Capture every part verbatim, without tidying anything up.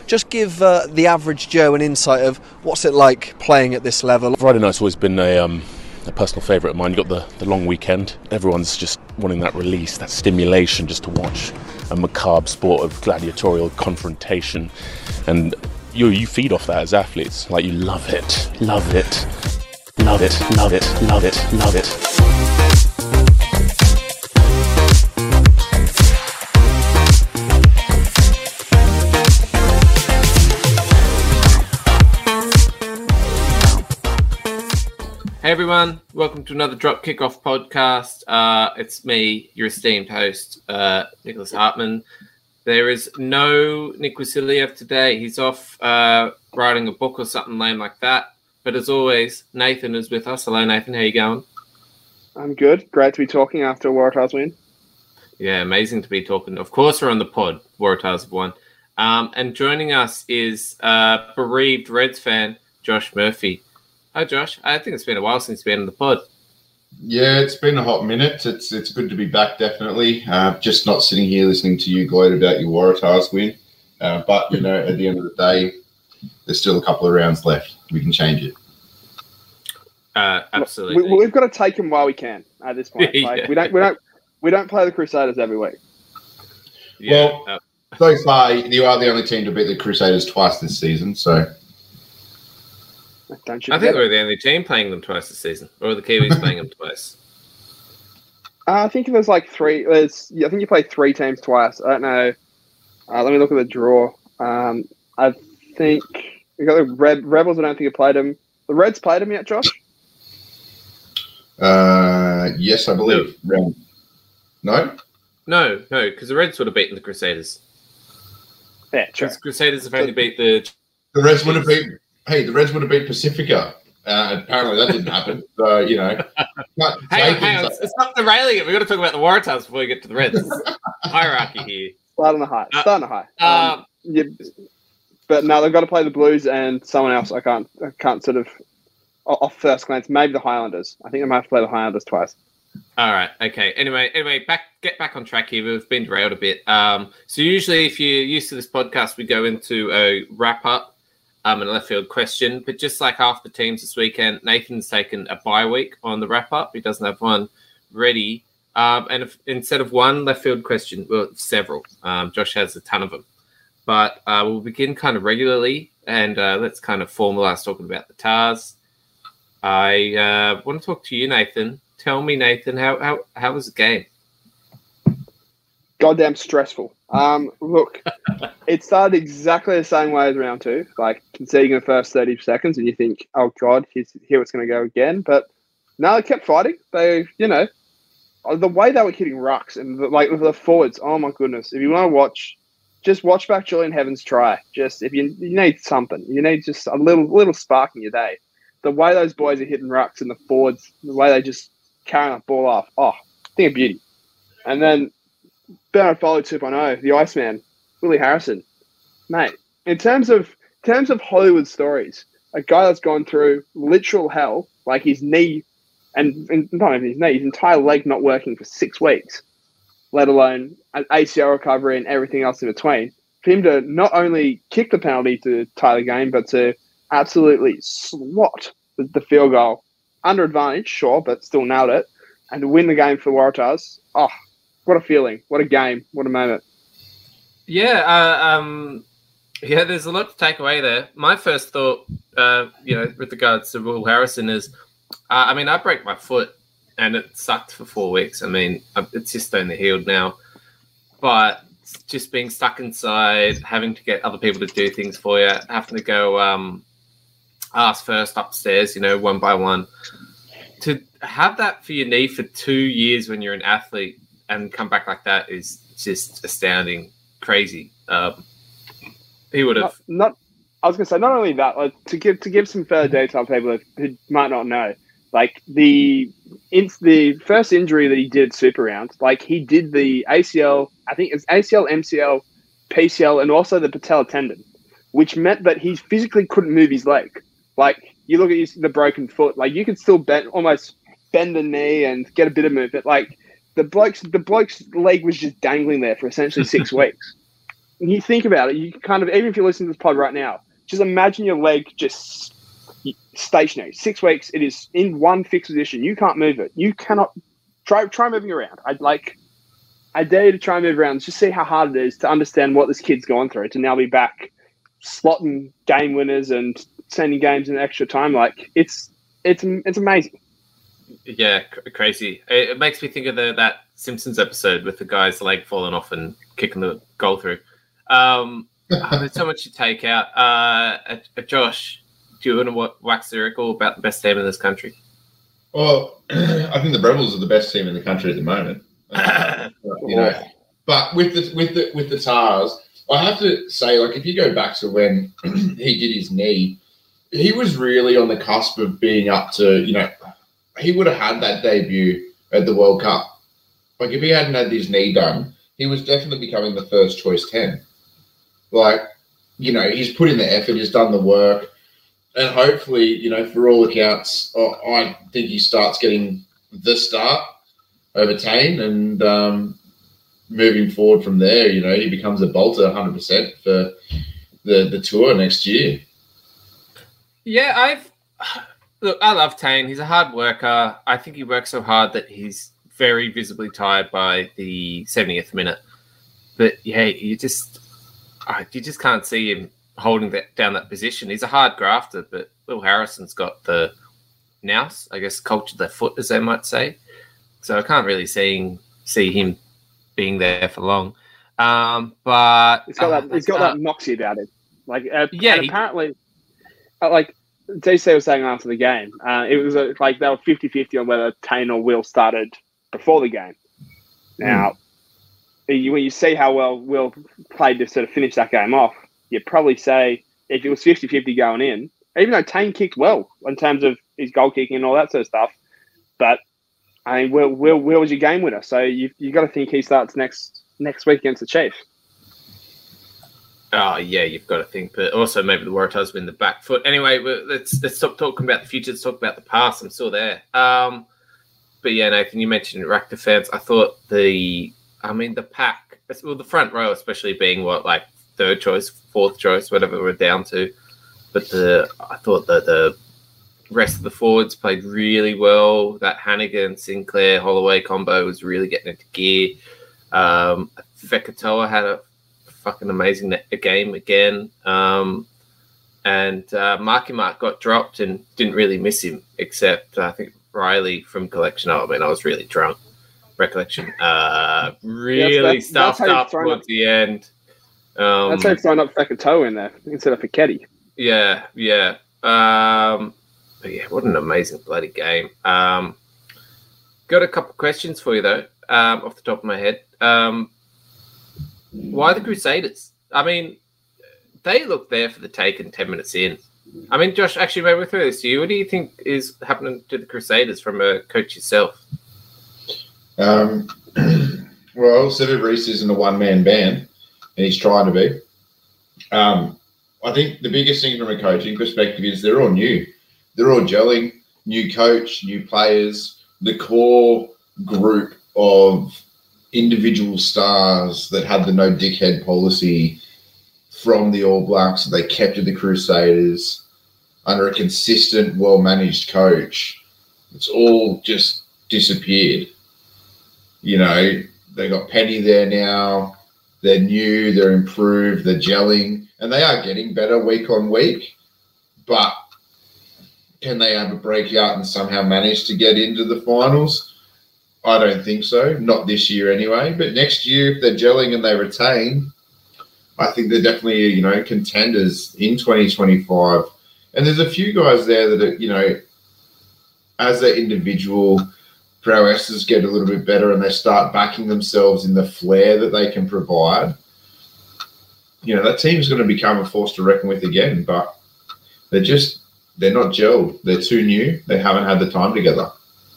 just give uh, the average Joe an insight of what's it like playing at this level. Friday night's always been a, um, a personal favourite of mine. You've got the, the long weekend. Everyone's just wanting that release, that stimulation, just to watch a macabre sport of gladiatorial confrontation. And you you feed off that as athletes. Like, you love it, love it, love it, love it, love it, love it. Hey everyone, welcome to another Drop Kickoff podcast. Uh, it's me, your esteemed host, uh, Nicholas Hartman. There is no Nick Wasiliev today. He's off uh, writing a book or something lame like that. But as always, Nathan is with us. Hello, Nathan. How you going? I'm good. Great to be talking after a Waratahs win. Yeah, amazing to be talking. Of course, we're on the pod. Waratahs have won. Um, and joining us is uh, bereaved Reds fan, Josh Murphy. Hi, Josh. I think it's been a while since you've been on the pod. Yeah, it's been a hot minute. It's it's good to be back, definitely. Uh, just not sitting here listening to you gloat about your Waratahs win. Uh, but, you know, at the end of the day, there's still a couple of rounds left. We can change it. Uh, absolutely. We, we've got to take them while we can at this point. Like, yeah. We don't we don't we don't play the Crusaders every week. Yeah. Well, uh, so far you are the only team to beat the Crusaders twice this season. So. Don't you I think we're the only team playing them twice this season, or are the Kiwis playing them twice? Uh, I think there's like three. There's, I think you play three teams twice. I don't know. Uh, let me look at the draw. Um, I think we got the Red, Rebels. I don't think have played them. The Reds played them yet, Josh? Uh, yes, I believe. No, no, no, no, because the Reds would have beaten the Crusaders. Yeah, true. The Crusaders have only beat the. The Reds would have beaten. Hey, the Reds would have beat Pacifica. Uh, apparently that didn't happen. So, you know. hang on, hang on. Stop derailing it. We've got to talk about the Waratahs before we get to the Reds. Hierarchy here. Start on the high. Uh, Start on the high. Uh, um, yeah, but no, they've got to play the Blues and someone else. I can't I can't sort of, off first glance, maybe the Highlanders. I think they might have to play the Highlanders twice. All right. Okay. Anyway, anyway, back get back on track here. We've been derailed a bit. Um, so usually if you're used to this podcast, we go into a wrap-up. Um, and a left field question, but just like half the teams this weekend, Nathan's taken a bye week on the wrap up. He doesn't have one ready. Um, and if, instead of one left field question, well, several. Um, Josh has a ton of them. But uh, we'll begin kind of regularly, and uh, let's kind of formalize talking about the Tars. I uh, want to talk to you, Nathan. Tell me, Nathan, how how, how was the game? Goddamn stressful. Um, look, it started exactly the same way as round two, like conceding in the first thirty seconds, and you think, oh, God, here's, here it's going to go again. But no, they kept fighting. They, you know, the way they were hitting rucks and, the, like, the forwards, oh, my goodness. If you want to watch, just watch back Julian Heavens try. Just, if you you need something, you need just a little little spark in your day. The way those boys are hitting rucks and the forwards, the way they just carrying that ball off, oh, thing of beauty. And then Bernard Foley two point oh, the Iceman, Willie Harrison. Mate, in terms of in terms of Hollywood stories, a guy that's gone through literal hell, like his knee, and, and not even his knee, his entire leg not working for six weeks, let alone an A C L recovery and everything else in between, for him to not only kick the penalty to tie the game, but to absolutely swat the, the field goal under advantage, sure, but still nailed it, and to win the game for Waratahs, oh, what a feeling. What a game. What a moment. Yeah, uh, um, yeah, there's a lot to take away there. My first thought, uh, you know, with regards to Will Harrison is, uh, I mean, I broke my foot and it sucked for four weeks. I mean, it's just only healed now. But just being stuck inside, having to get other people to do things for you, having to go um, ask first upstairs, you know, one by one. To have that for your knee for two years when you're an athlete, and come back like that is just astounding, crazy. Um, he would have not, not. I was going to say not only that, like, to give to give some further detail to people who might not know. Like the in, the first injury that he did Super Round, like he did the A C L. I think it's A C L, M C L, P C L, and also the patella tendon, which meant that he physically couldn't move his leg. Like you look at his, the broken foot, like you could still bend almost bend the knee and get a bit of movement, like. The bloke's the bloke's leg was just dangling there for essentially six weeks. you think about it, you kind of, even if you're listening to this pod right now, just imagine your leg just stationary. Six weeks, it is in one fixed position. You can't move it. You cannot try try moving around. I'd like, I dare you to try and move around. Just see how hard it is to understand what this kid's gone through to now be back slotting game winners and sending games in extra time. Like it's it's it's amazing. Yeah, cr- crazy. It, it makes me think of the that Simpsons episode with the guy's leg falling off and kicking the goal through. Um, oh, there's so much to take out. Uh, uh, uh, Josh, do you want to w- wax lyrical about the best team in this country? Well, I think the Rebels are the best team in the country at the moment. Uh, you know, but with the with the with the Tars, I have to say, like, if you go back to when he did his knee, he was really on the cusp of being up to, you know, he would have had that debut at the World Cup. Like, if he hadn't had his knee done, he was definitely becoming the first choice ten. Like, you know, he's put in the effort, he's done the work, and hopefully, you know, for all accounts, I think he starts getting the start over Tane, and um, moving forward from there, you know, he becomes a bolter one hundred percent for the, the tour next year. Yeah, I've look. I love Tane. He's a hard worker. I think he works so hard that he's very visibly tired by the seventieth minute. But yeah, you just you just can't see him holding that down that position. He's a hard grafter, but Will Harrison's got the nous, I guess, cultured their foot, as they might say. So I can't really see see him being there for long. Um, but he's got uh, that. He's got uh, that moxie about it. Like uh, yeah, and he, apparently, uh, like D C was saying after the game, uh, it was uh, like they were fifty-fifty on whether Tane or Will started before the game. Now, mm. you, when you see how well Will played to sort of finish that game off, you'd probably say if it was fifty-fifty going in, even though Tane kicked well in terms of his goal kicking and all that sort of stuff, but I mean, Will, Will, Will was your game winner, so you you got to think he starts next next week against the Chiefs. Oh yeah, you've got to think, but also maybe the Waratahs win the back foot. Anyway, let's let's stop talking about the future. Let's talk about the past. I'm still there. Um, but yeah, Nathan, you mentioned Raptor fans. I thought the, I mean, the pack, well, the front row, especially being what like third choice, fourth choice, whatever we're down to. But the, I thought that the rest of the forwards played really well. That Hannigan, Sinclair, Holloway combo was really getting into gear. Um, Fekatoa had a fucking amazing game again. Um, and uh, Marky Mark got dropped and didn't really miss him, except uh, I think Riley from Collection. Oh, I mean, I was really drunk. Recollection. Uh, really yeah, that's, stuffed that's up towards up. the end. Um, that's how you've thrown up Fekatoa in there instead of Feketi. Yeah, yeah. Um, but yeah, what an amazing bloody game. Um, got a couple of questions for you, though, um, off the top of my head. Um, why the Crusaders? I mean, they look there for the taking ten minutes in. I mean, Josh, actually, maybe we'll throw this to you. What do you think is happening to the Crusaders from a coach yourself? Um, well, Sevu Reece isn't a one-man band, and he's trying to be. Um, I think the biggest thing from a coaching perspective is they're all new. They're all gelling, new coach, new players. The core group of individual stars that had the no dickhead policy from the All Blacks, they kept at the Crusaders under a consistent, well-managed coach. It's all just disappeared. You know, they got Penny there now. They're new, they're improved, they're gelling, and they are getting better week on week. But can they have a breakout and somehow manage to get into the finals? I don't think so. Not this year anyway. But next year, if they're gelling and they retain, I think they're definitely, you know, contenders in twenty twenty-five. And there's a few guys there that are, you know, as their individual prowesses get a little bit better and they start backing themselves in the flair that they can provide, you know, that team's going to become a force to reckon with again. But they're just, they're not gelled. They're too new. They haven't had the time together.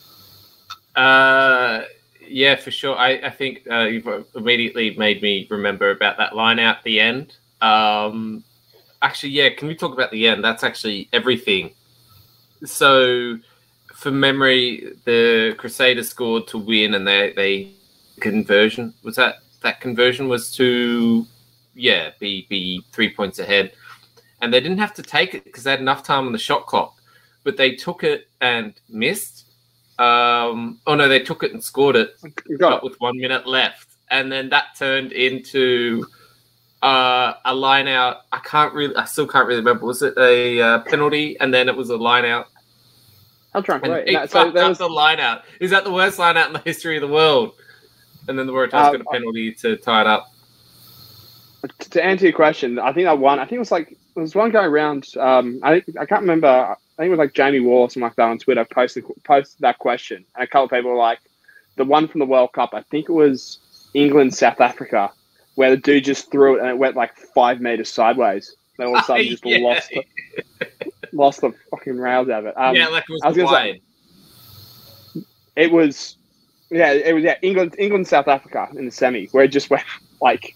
Uh, yeah, for sure. I, I think uh, you've immediately made me remember about that line out at the end. Um, actually, yeah, can we talk about the end? That's actually everything. So, for memory, the Crusaders scored to win, and they they conversion was that that conversion was to yeah, be be three points ahead. And they didn't have to take it because they had enough time on the shot clock. But they took it and missed. Um, oh, no, they took it and scored it but with one minute left. And then that turned into uh, a line out. I can't really, I still can't really remember. Was it a uh, penalty? And then it was a line out. I'll try and And wait. it No, so fucked there up was, the line out. Is that the worst line out in the history of the world? And then the Waratahs Uh, got a penalty to tie it up. to answer your question, I think that one, I think it was like, there was one going around, um, I think, I can't remember, I think it was like Jamie Wall or something like that on Twitter posted, posted that question. And a couple of people were like, the one from the World Cup, I think it was England, South Africa, where the dude just threw it and it went like five meters sideways. Then all of a sudden just Yeah. lost the, lost the fucking rails out of it. Um, yeah, like it was, I was gonna wide. say, it was, yeah, it was, yeah, England, England, South Africa in the semi, where it just went like,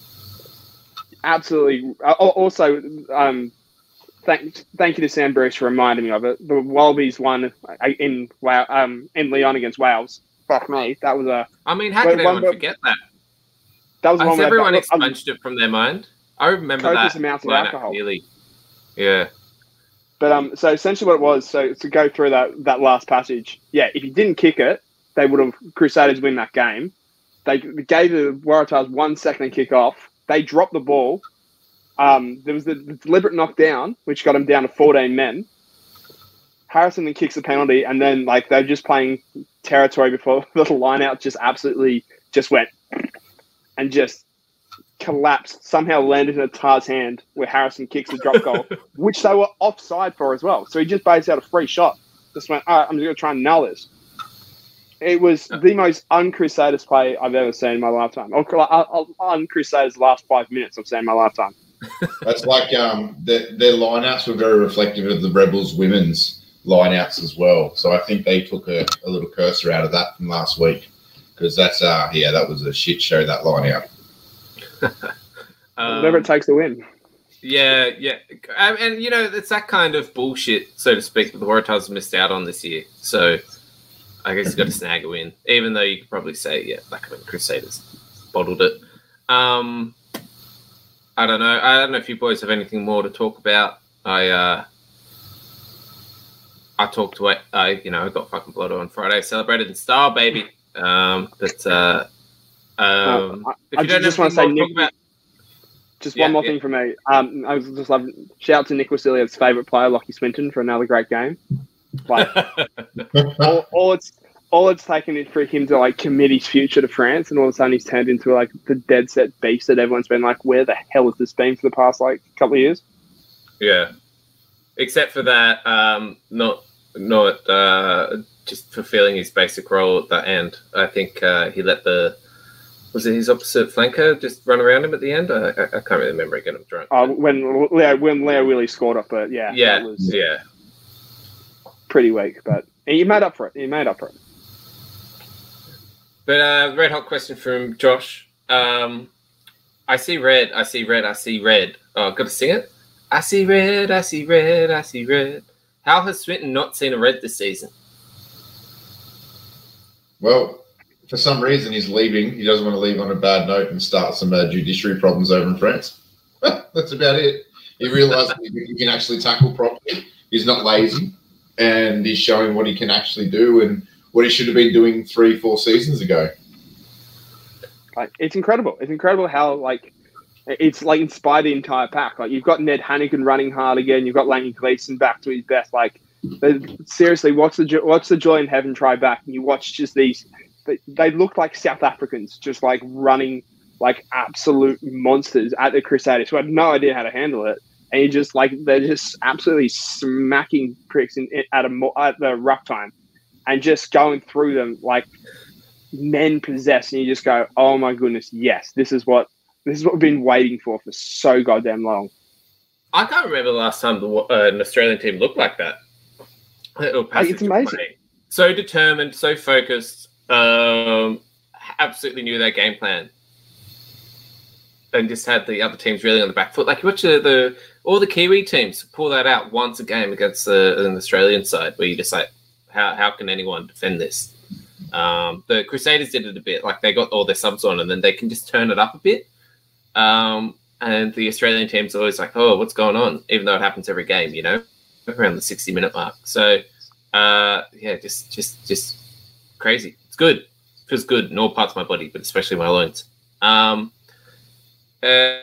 absolutely. Uh, also, um, thank thank you to Sam Bruce for reminding me of it. The Wallabies won in Wa- um in Leon against Wales. Fuck me, that was a I mean, how Wait, can one- anyone forget that? that was one Has where everyone they- um, expunged it from their mind? I remember copious that amounts of lineup alcohol. clearly. Yeah. But um, so essentially what it was, so to go through that that last passage, yeah, if you didn't kick it, they would have Crusaders win that game. They gave the Waratahs one second to kick off. They dropped the ball. Um, there was the, the deliberate knockdown, which got them down to fourteen men. Harrison then kicks the penalty, and then like they're just playing territory before the line out just absolutely just went and just collapsed. Somehow landed in a Tar's hand where Harrison kicks the drop goal, which they were offside for as well. So he just based out a free shot. Just went, all right, I'm just going to try and nail this. It was the most un-Crusaders play I've ever seen in my lifetime. Or un-Crusaders last five minutes I've seen in my lifetime. That's like um, the, their lineouts were very reflective of the Rebels women's lineouts as well. So I think they took a, a little cursor out of that from last week because that's uh yeah that was a shit show, that lineout. Um, Whatever it takes to win. Yeah, yeah. Um, and, you know, it's that kind of bullshit, so to speak, that the Waratahs missed out on this year. So I guess you've got to snag a win, even though you could probably say, yeah, like I mean, Crusaders bottled it. Um, I don't know. I don't know if you boys have anything more to talk about. I uh, I talked to it. I, you know, I got fucking blood on Friday. Celebrated in style, baby. Um, but uh, um, Uh, if I you don't just have wanna anything say more to talk Nick- about, Just Yeah, one more yeah. thing from me. Um, I was just loving shout out to Nick Wasiliev's favourite player, Lockie Swinton, for another great game. Like all, all it's all it's taken is for him to like commit his future to France, and all of a sudden he's turned into like the dead set beast that everyone's been like, where the hell has this been for the past like couple of years? Yeah, except for that, um, not not uh, just fulfilling his basic role at the end. I think uh, he let the was it his opposite flanker just run around him at the end. I, I, I can't really remember getting him drunk. Uh, when Leo when Leo Willie scored off it, yeah, yeah, that was yeah. pretty weak, but he made up for it. He made up for it. But uh, red hot question from Josh. Um, I see red. I see red. I see red. Oh, I've got to sing it. I see red. I see red. I see red. How has Swinton not seen a red this season? Well, for some reason, he's leaving. He doesn't want to leave on a bad note and start some uh, judiciary problems over in France. That's about it. He realised he can actually tackle properly. He's not lazy, and he's showing what he can actually do and what he should have been doing three, four seasons ago. Like it's incredible. It's incredible how like it's like inspired the entire pack. Like you've got Ned Hannigan running hard again. You've got Laney Gleeson back to his best. Like they, seriously, what's the jo- what's the joy in having try back? And you watch just these. They, they look like South Africans, just like running like absolute monsters at the Crusaders who had no idea how to handle it. And you just like they're just absolutely smacking pricks in, at a mo- at the ruck time, and just going through them like men possessed. And you just go, "Oh my goodness, yes, this is what this is what we've been waiting for for so goddamn long." I can't remember the last time the, uh, an Australian team looked like that. Little Like, it's passage of amazing. play. So determined, so focused. Um, absolutely knew their game plan, and just had the other teams really on the back foot. Like you watch the, the all the Kiwi teams pull that out once a game against the, an Australian side, where you just like, how how can anyone defend this? Um, the Crusaders did it a bit, like they got all their subs on, and then they can just turn it up a bit. Um, and the Australian team's always like, oh, what's going on? Even though it happens every game, you know, around the sixty minute mark. So, uh, yeah, just, just, just crazy. It's good. It feels good in all parts of my body, but especially my loins. Um, uh,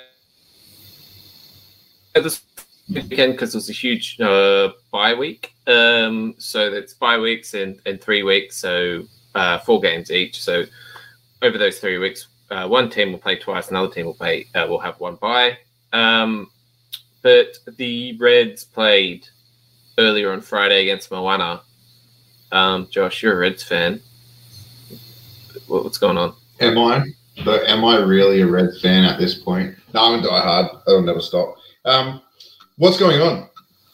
this weekend, because it was a huge uh, bye week. Um, so it's bye weeks and, and three weeks. So uh, four games each. So over those three weeks, uh, one team will play twice, another team will play. Uh, will have one bye. Um, but the Reds played earlier on Friday against Moana. Um, Josh, you're a Reds fan. What, what's going on? Am I? But am I really a Reds fan at this point? No, I'm a diehard. That'll never stop. Um, what's going on?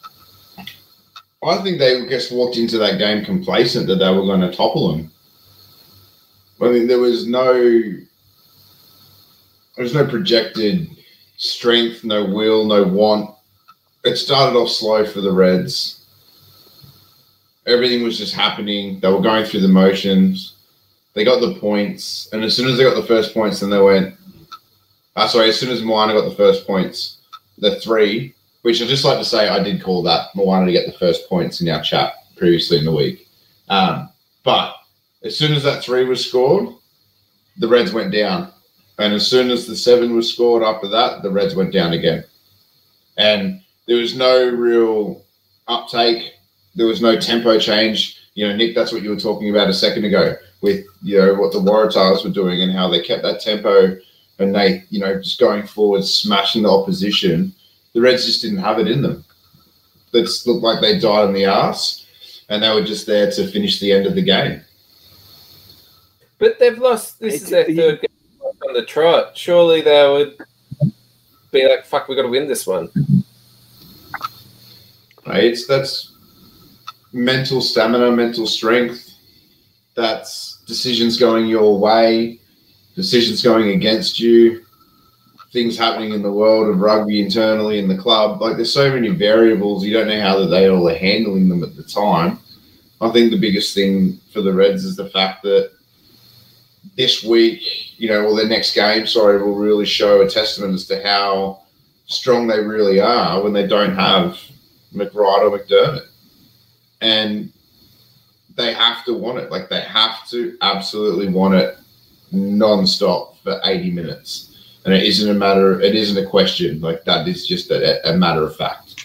I think they just walked into that game complacent that they were going to topple them. I mean, there was no, there was no projected strength, no will, no want. It started off slow for the Reds. Everything was just happening. They were going through the motions. They got the points, and as soon as they got the first points, then they went. Uh, sorry, as soon as Moana got the first points, the three, which I'd just like to say, I did call that Moana to get the first points in our chat previously in the week. Um, but as soon as that three was scored, the Reds went down, and as soon as the seven was scored after that, the Reds went down again, and there was no real uptake. There was no tempo change. You know, Nick, that's what you were talking about a second ago with, you know, what the Waratahs were doing and how they kept that tempo and they, you know, just going forward, smashing the opposition. The Reds just didn't have it in them. It just looked like they died on the arse and they were just there to finish the end of the game. But they've lost, this is their third game on the trot. Surely they would be like, fuck, we got to win this one. It's, that's mental stamina, mental strength. That's decisions going your way, decisions going against you, things happening in the world of rugby internally in the club. Like, there's so many variables. You don't know how that they all are handling them at the time. I think the biggest thing for the Reds is the fact that this week, you know, or their next game, sorry, will really show a testament as to how strong they really are when they don't have McBride or McDermott. And they have to want it. Like, they have to absolutely want it non-stop for eighty minutes. And it isn't a matter, it isn't a question. Like, that is just a, a matter of fact.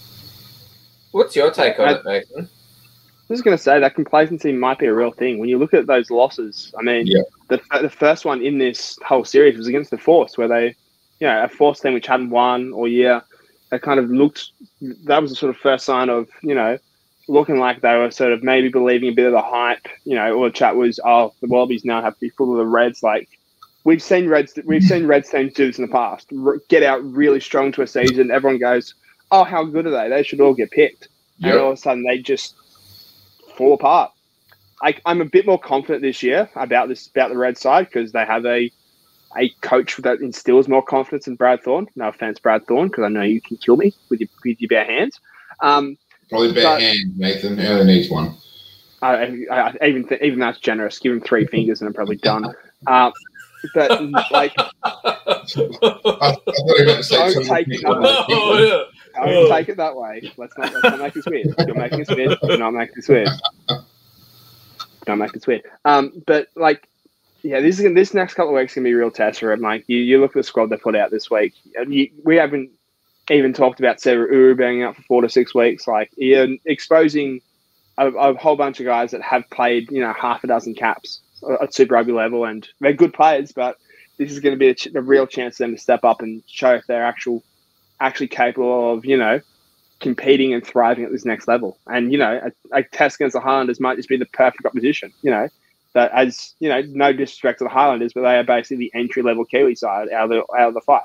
What's your take on I, it, Nathan? I was going to say that complacency might be a real thing. When you look at those losses, I mean, yeah. the the first one in this whole series was against the Force, where they, you know, a Force team which hadn't won all year, they kind of looked, that was the sort of first sign of, you know, looking like they were sort of maybe believing a bit of the hype, you know, or the chat was, oh, the Wallabies now have to be full of the Reds. Like, we've seen Reds, we've seen Reds teams do this in the past. Get out really strong to a season. Everyone goes, oh, how good are they? They should all get picked. Yep. And all of a sudden they just fall apart. I, I'm a bit more confident this year about this, about the Red side, because they have a a coach that instills more confidence in Brad Thorne. No offense, Brad Thorne, because I know you can kill me with your, with your bare hands. Um, Probably bare but, hand, Nathan. He only needs one. I, I, I even th- even that's generous. Give him three fingers and I'm probably done. Uh, but like, I, I thought you were going to say don't take it that way. Oh, yeah. Don't take it that way. Let's not, let's not make this weird. You're making this weird. Do not make this weird. Don't make this weird. Um, but like, yeah, this is this next couple of weeks is gonna be a real test for it, Mike. You you look at the squad they put out this week. You, we haven't even talked about Sevu Uru being out for four to six weeks. Like, you're exposing a, a whole bunch of guys that have played, you know, half a dozen caps at Super Rugby level, and they're good players, but this is going to be a, ch- a real chance for them to step up and show if they're actual, actually capable of, you know, competing and thriving at this next level. And, you know, a, a test against the Highlanders might just be the perfect opposition, you know, that as, you know, no disrespect to the Highlanders, but they are basically the entry-level Kiwi side out of the, out of the five.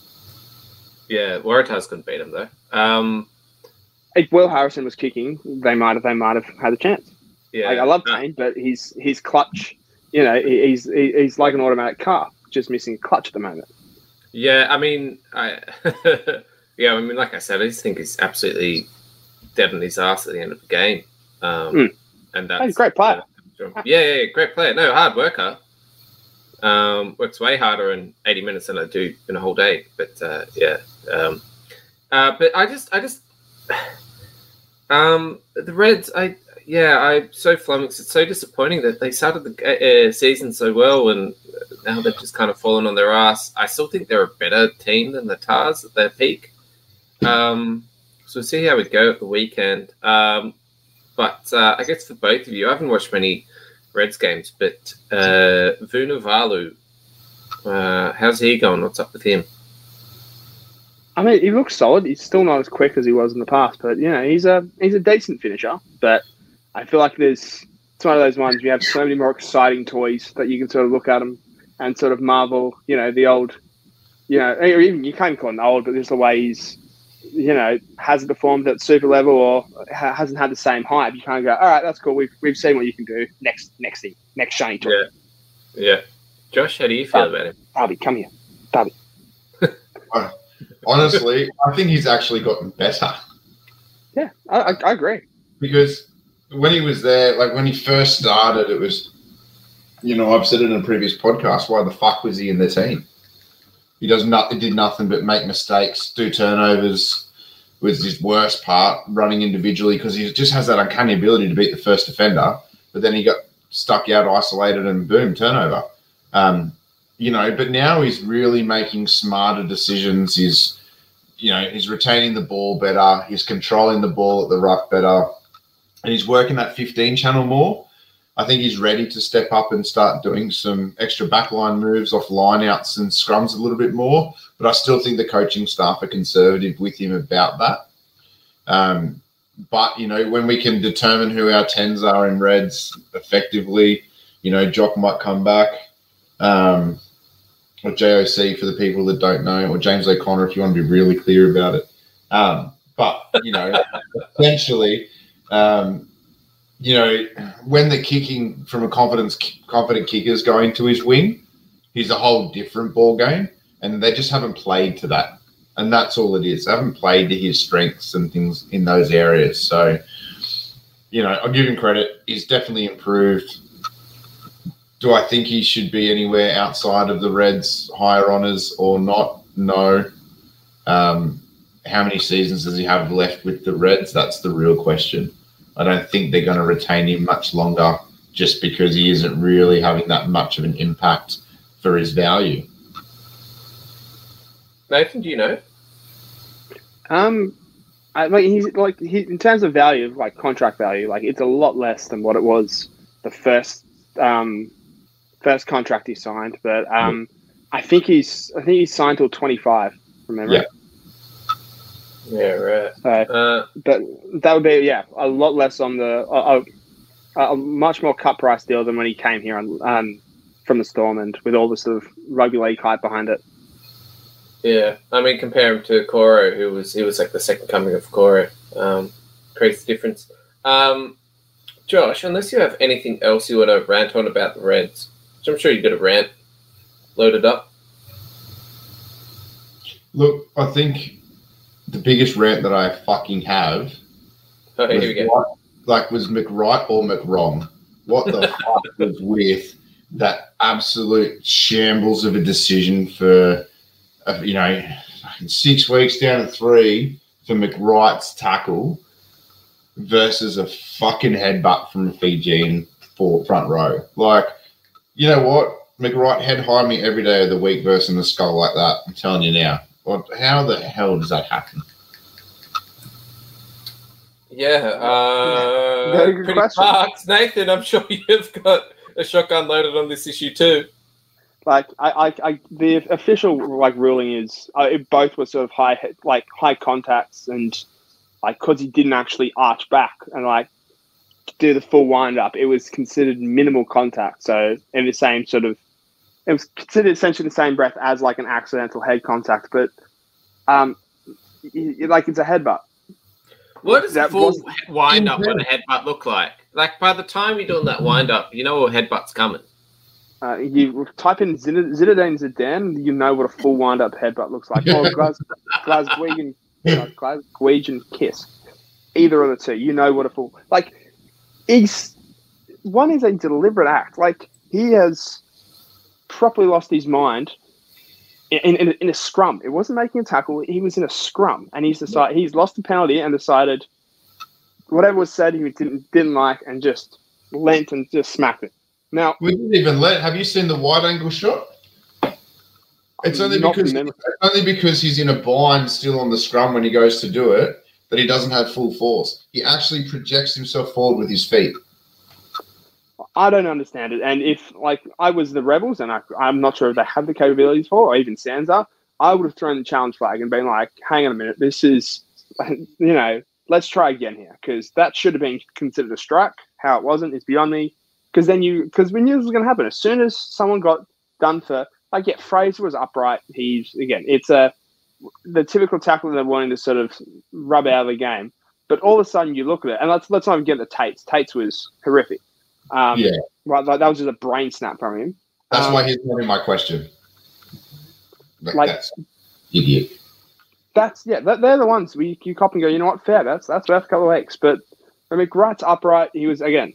Yeah, Waratahs couldn't beat him though. Um, if Will Harrison was kicking, they might have they might have had a chance. Yeah, like, I love Kane, but he's he's clutch. You know, he's he's like an automatic car, just missing a clutch at the moment. Yeah, I mean, I yeah, I mean, like I said, I just think he's absolutely dead on his ass at the end of the game. Um, mm. And that's he's a great player. Uh, yeah, yeah, yeah, great player. No, hard worker. Um, works way harder in eighty minutes than I do in a whole day. But uh, yeah, um, uh, but I just, I just, um, the Reds. I yeah, I'm so flummoxed. It's so disappointing that they started the uh, season so well, and now they've just kind of fallen on their ass. I still think they're a better team than the Tars at their peak. Um, so we'll see how we go at the weekend. Um, but uh, I guess for both of you, I haven't watched many Reds games, but uh, Vunivalu, uh, how's he going? What's up with him? I mean, he looks solid. He's still not as quick as he was in the past, but you know, he's a he's a decent finisher. But I feel like there's it's one of those ones you have so many more exciting toys that you can sort of look at them and sort of marvel. You know, the old, you know, or even you can't call him old, but just the way he's, you know, hasn't performed at super level or ha- hasn't had the same hype. You kind of go, all right, that's cool. We've we've seen what you can do. Next next thing, next shiny toy. Yeah, yeah. Josh, how do you feel Darby, about him? Darby, come here, Darby. Honestly, I think he's actually gotten better. Yeah, I, I, I agree. Because when he was there, like when he first started, it was, you know, I've said it in a previous podcast, why the fuck was he in the team? He does not, he did nothing but make mistakes, do turnovers, was his worst part, running individually, because he just has that uncanny ability to beat the first defender, but then he got stuck out, isolated, and boom, turnover. Um, you know, but now he's really making smarter decisions. He's, you know, he's retaining the ball better. He's controlling the ball at the ruck better. And he's working that fifteen channel more. I think he's ready to step up and start doing some extra backline moves off lineouts and scrums a little bit more. But I still think the coaching staff are conservative with him about that. Um, but, you know, when we can determine who our tens are in Reds effectively, you know, Jock might come back. Um, or J O C for the people that don't know, or James O'Connor if you want to be really clear about it. Um, but, you know, essentially, um, you know, when the kicking from a confidence, confident kicker is going to his wing, he's a whole different ball game, and they just haven't played to that. And that's all it is. They haven't played to his strengths and things in those areas. So, you know, I'll give him credit. He's definitely improved. Do I think he should be anywhere outside of the Reds' higher honours or not? No. Um, how many seasons does he have left with the Reds? That's the real question. I don't think they're going to retain him much longer just because he isn't really having that much of an impact for his value. Nathan, do you know? Um, I like he's like he in terms of value, like contract value, like it's a lot less than what it was the first um first contract he signed. But um, I think he's I think he's signed till twenty-five. Remember? Yeah. Yeah, right. So, Uh, but that would be yeah a lot less on the a, a, a much more cut price deal than when he came here on um from the Storm and with all the sort of rugby league hype behind it. yeah, I mean, compare him to Coro, who was he was like the second coming of Coro. Um, creates the difference. Um, Josh, unless you have anything else you want to rant on about the Reds, which I'm sure you've got a rant loaded up. Look, I think the biggest rant that I fucking have Oh, here was we go. what, like was McRight or McWrong. What the fuck was with that absolute shambles of a decision for, uh, you know, six weeks down to three for McWright's tackle versus a fucking headbutt from a Fijian for front row. Like, you know what? McWright head high me every day of the week versus the skull like that. I'm telling you now. What? How the hell does that happen? Yeah, uh, Very good pretty question. fucked. Nathan, I'm sure you've got a shotgun loaded on this issue too. Like I, I, I the official like ruling is uh, it both were sort of high like high contacts and like because he didn't actually arch back and like do the full wind up, it was considered minimal contact. So in the same sort of, it was considered essentially the same breath as like an accidental head contact, but um, y- y- like it's a headbutt. What does That the full was- wind up on a headbutt look like? Like by the time you're doing that wind up, you know a headbutt's coming. Uh, you type in Zid- Zidane Zidane, you know what a full wind up headbutt looks like. Or Glas- Glaswegian, uh, Glaswegian kiss. Either of the two, you know what a full like. He's one is a deliberate act. Like he has, properly lost his mind in, in, in a scrum. It wasn't making a tackle. He was in a scrum, and he's decided he's lost the penalty and decided whatever was said he didn't didn't like, and just leant and just smacked it. Now we didn't even let. Have you seen the wide angle shot? It's only Not because remember. only because he's in a bind still on the scrum when he goes to do it that he doesn't have full force. He actually projects himself forward with his feet. I don't understand it. And if, like, I was the Rebels, and I, I'm not sure if they have the capabilities for, or even Sansa, I would have thrown the challenge flag and been like, hang on a minute, this is, you know, let's try again here, because that should have been considered a strike. How it wasn't is beyond me. Because then you, because we knew this was going to happen. As soon as someone got done for, like, yeah, Fraser was upright. He's, again, it's a, the typical tackle they're wanting to sort of rub out of the game. But all of a sudden you look at it, and let's, let's not even get the Tates. Tates was horrific. Um, Yeah. Right, like, that was just a brain snap from him. That's Um, why he's not in my question. Like, Like- that's idiot. That's yeah, that, they're the ones we you cop and go. You know what? Fair. That's that's worth a couple of weeks. But I mean, McWright's upright. He was again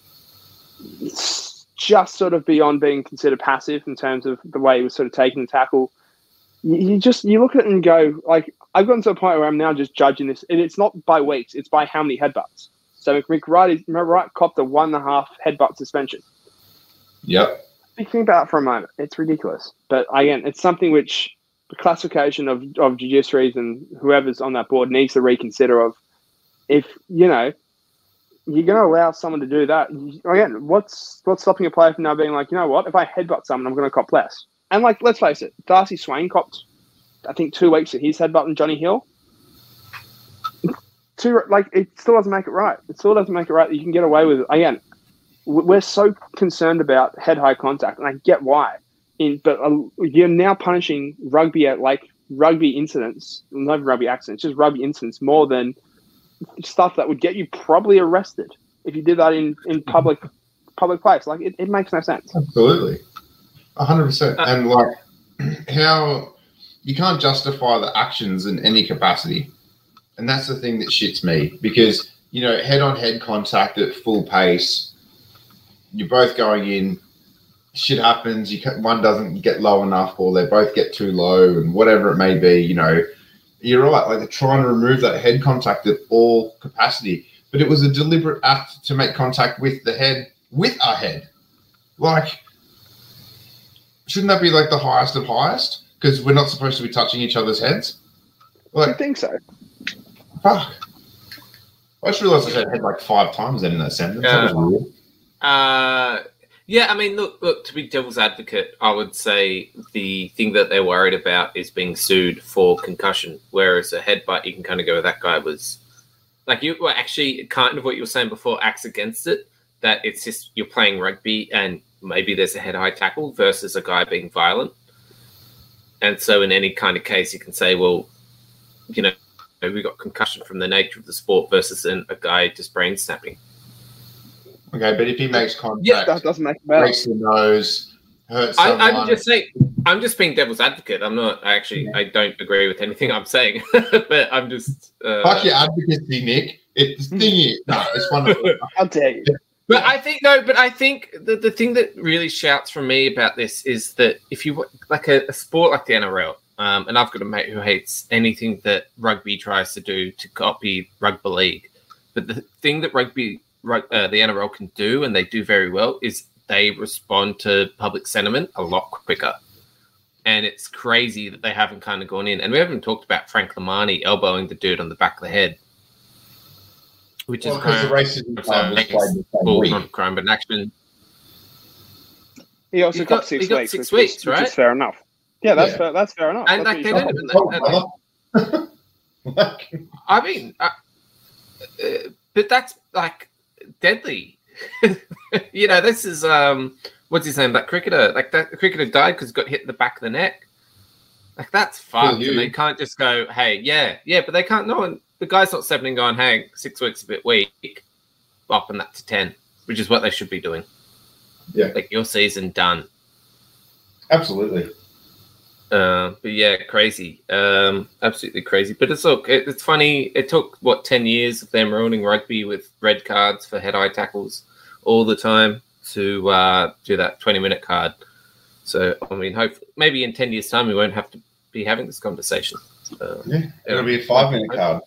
just sort of beyond being considered passive in terms of the way he was sort of taking the tackle. You, you just you look at it and go like I've gotten to a point where I'm now just judging this, and it's not by weeks. It's by how many headbutts. So McWright is McWright copped a one and a half headbutt suspension. Yep. Think about it for a moment. It's ridiculous. But again, it's something which the classification of, of judiciaries and whoever's on that board needs to reconsider of if, you know, you're going to allow someone to do that. Again, what's what's stopping a player from now being like, you know what, if I headbutt someone, I'm going to cop less. And, like, let's face it, Darcy Swain copped, I think, two weeks of his headbutt and Johnny Hill. Two, like, it still doesn't make it right. It still doesn't make it right that you can get away with it. Again, we're so concerned about head-high contact, and I get why. In but uh, you're now punishing rugby at like rugby incidents, not rugby accidents, just rugby incidents more than stuff that would get you probably arrested if you did that in, in public public place. Like it, it makes no sense. Absolutely. A hundred percent. And like how you can't justify the actions in any capacity. And that's the thing that shits me because, you know, head on head contact at full pace, you're both going in, shit happens, you can, one doesn't get low enough or they both get too low and whatever it may be, you know, you're right. Like they're trying to remove that head contact at all capacity, but it was a deliberate act to make contact with the head, with our head. Like, shouldn't that be like the highest of highest? Because we're not supposed to be touching each other's heads. I Like, think so. fuck. I just realised I said head like five times then in that sentence. That was weird. Uh, yeah, I mean, look, look, to be devil's advocate, I would say the thing that they're worried about is being sued for concussion, whereas a headbutt, you can kind of go, that guy was, like, you well, actually, kind of what you were saying before acts against it, that it's just you're playing rugby and maybe there's a head-high tackle versus a guy being violent. And so in any kind of case, you can say, well, you know, we got concussion from the nature of the sport versus an, a guy just brain snapping. Okay, but if he makes contact, Yeah, that doesn't make it better. breaks the nose, hurts I, someone. I'm just saying, I'm just being devil's advocate. I'm not I actually, I don't agree with anything I'm saying, but I'm just. Uh, Fuck your advocacy, Nick. It's thingy. No, it's wonderful. How dare you? But I think no, but I think the, the thing that really shouts from me about this is that if you like a, a sport like the N R L, um, and I've got a mate who hates anything that rugby tries to do to copy rugby league, but the thing that rugby, uh, the N R L can do, and they do very well, is they respond to public sentiment a lot quicker. And it's crazy that they haven't kind of gone in. And we haven't talked about Frank Lamani elbowing the dude on the back of the head. Which Well, is because the kind racism of club was played the same well, week. not crime, but an action. He also He got, got- six he got weeks, six which, weeks, is, which right? is fair enough. Yeah, that's Yeah. fair. That's fair enough. And That's like, what they you don't should- even. Oh, brother. I mean, uh, uh, but that's like deadly. You know, this is um, what's his name? That cricketer, like that cricketer died because he got hit in the back of the neck. Like that's fucked, you. and they can't just go, "Hey, yeah, yeah," but they can't. No one, the guy's not stepping and going, "Hey, six weeks a bit weak," upping that to ten, which is what they should be doing. Yeah. Like your season done. Absolutely. Uh, but yeah, crazy, um, absolutely crazy. But it's look, it, it's funny. It took what ten years of them ruining rugby with red cards for head-eye tackles all the time to uh, do that twenty-minute card. So, I mean, hopefully, maybe in ten years' time, we won't have to be having this conversation. Uh, Yeah, it'll be a five-minute card.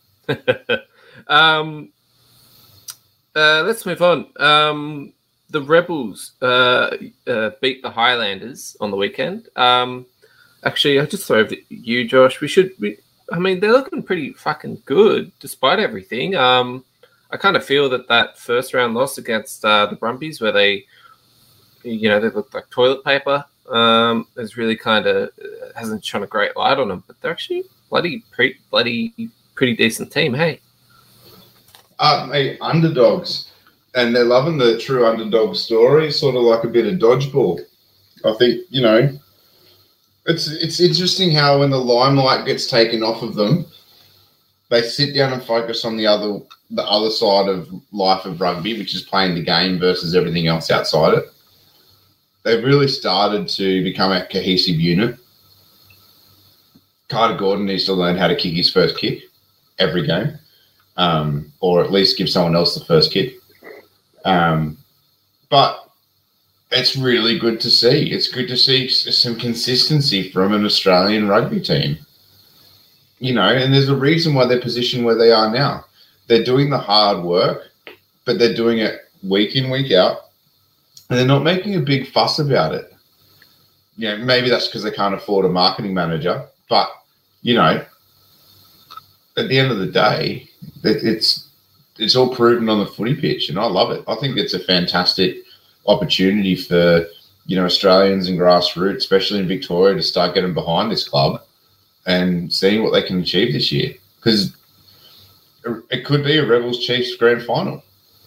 um, uh, let's move on. Um, the Rebels uh, uh, beat the Highlanders on the weekend. Um, actually, I just throw over to you, Josh. We should. We, I mean, they're looking pretty fucking good despite everything. Um, I kind of feel that that first round loss against uh, the Brumbies, where they, you know, they looked like toilet paper, um, is really kind of hasn't shone a great light on them. But they're actually bloody, pretty, bloody, pretty decent team. Hey, Uh, mate, underdogs. And they're loving the true underdog story, sort of like a bit of dodgeball. I think, you know, it's it's interesting how when the limelight gets taken off of them, they sit down and focus on the other the other side of life of rugby, which is playing the game versus everything else outside it. They've really started to become a cohesive unit. Carter Gordon needs to learn how to kick his first kick every game, um, or at least give someone else the first kick. Um, but it's really good to see. It's good to see some consistency from an Australian rugby team. You know, and there's a reason why they're positioned where they are now. They're doing the hard work, but they're doing it week in, week out, and they're not making a big fuss about it. You know, maybe that's because they can't afford a marketing manager, but, you know, at the end of the day, it, it's it's all proven on the footy pitch, and I love it. I think it's a fantastic opportunity for, you know, Australians and grassroots, especially in Victoria, to start getting behind this club and seeing what they can achieve this year, because it could be a Rebels Chiefs grand final.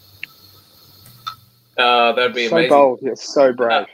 uh, that'd be So amazing. bold, you're so brave.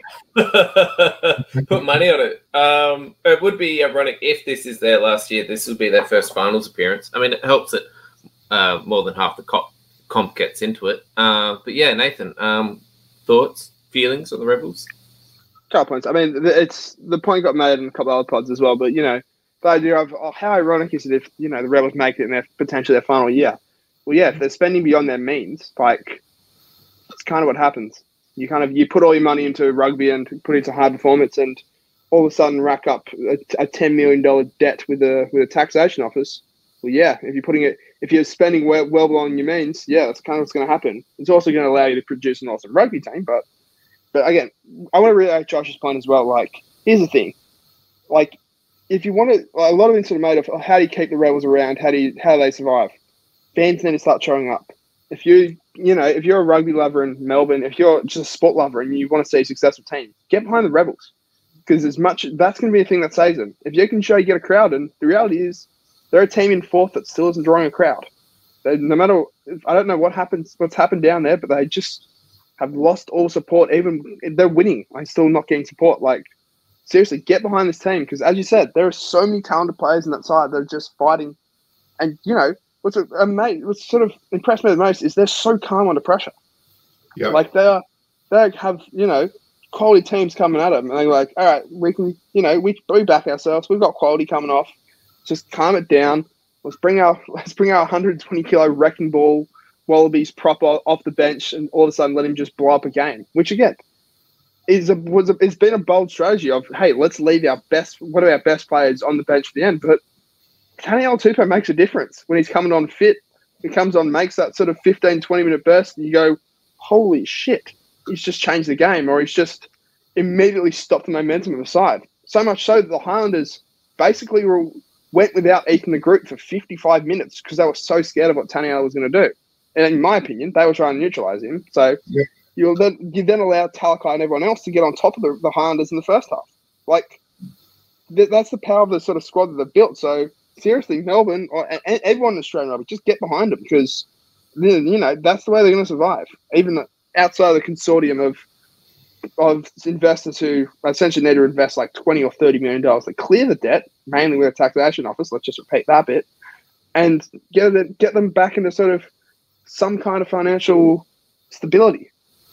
Put money on it. Um, it would be ironic if this is their last year. This would be their first finals appearance. I mean, it helps that uh, more than half the comp, comp gets into it. Uh, but yeah, Nathan, um, thoughts, feelings on the Rebels? Couple points. I mean, th- it's the point got made in a couple of other pods as well. But you know, the idea of oh, how ironic is it if you know the Rebels make it in their potentially their final year? Well, yeah, if they're spending beyond their means, like it's kind of what happens. You kind of you put all your money into rugby and put it into high performance, and all of a sudden rack up a, a ten million dollar debt with a with a taxation office. Well, yeah, if you're putting it, if you're spending well, well beyond your means, yeah, that's kind of what's going to happen. It's also going to allow you to produce an awesome rugby team, but. But again, I want to reiterate Josh's point as well. Like, here's the thing: like, if you want to, like, a lot of it's sort of made of oh, how do you keep the Rebels around? How do you, how do they survive? Fans need to start showing up. If you, you know, if you're a rugby lover in Melbourne, if you're just a sport lover and you want to see a successful team, get behind the Rebels, because as much that's going to be a thing that saves them. If you can show you get a crowd, and the reality is, they're a team in fourth that still isn't drawing a crowd. They, no matter, I don't know what happens, what's happened down there, but they just have lost all support. Even they're winning, I'm still not getting support. Like, seriously, get behind this team, because as you said, there are so many talented players on that side that are just fighting. And you know what's amazing, what's sort of impressed me the most is they're so calm under pressure. Yeah, Like they are, they have you know quality teams coming at them, and they're like, all right, we can, you know, we we back ourselves. We've got quality coming off. Just calm it down. Let's bring our let's bring our one hundred twenty kilo wrecking ball Wallabies prop off the bench, and all of a sudden let him just blow up a game, which again is a was a, it's been a bold strategy of hey, let's leave our best one of our best players on the bench for the end. But Taniela Tupou makes a difference when he's coming on fit. He comes on, makes that sort of fifteen, twenty minute burst, and you go, holy shit, he's just changed the game, or he's just immediately stopped the momentum of the side. So much so that the Highlanders basically were, went without Ethan the Group for fifty-five minutes because they were so scared of what Taniela was going to do. And in my opinion, they were trying to neutralise him. So yeah. you'll then you then allow Talakai and everyone else to get on top of the, the Highlanders in the first half. Like th- that's the power of the sort of squad that they've built. So seriously, Melbourne or and everyone in Australian rugby, just get behind them, because you know that's the way they're going to survive. Even outside of the consortium of of investors who essentially need to invest like twenty or thirty million dollars to clear the debt, mainly with a taxation office. Let's just repeat that bit, and get them get them back into sort of some kind of financial stability.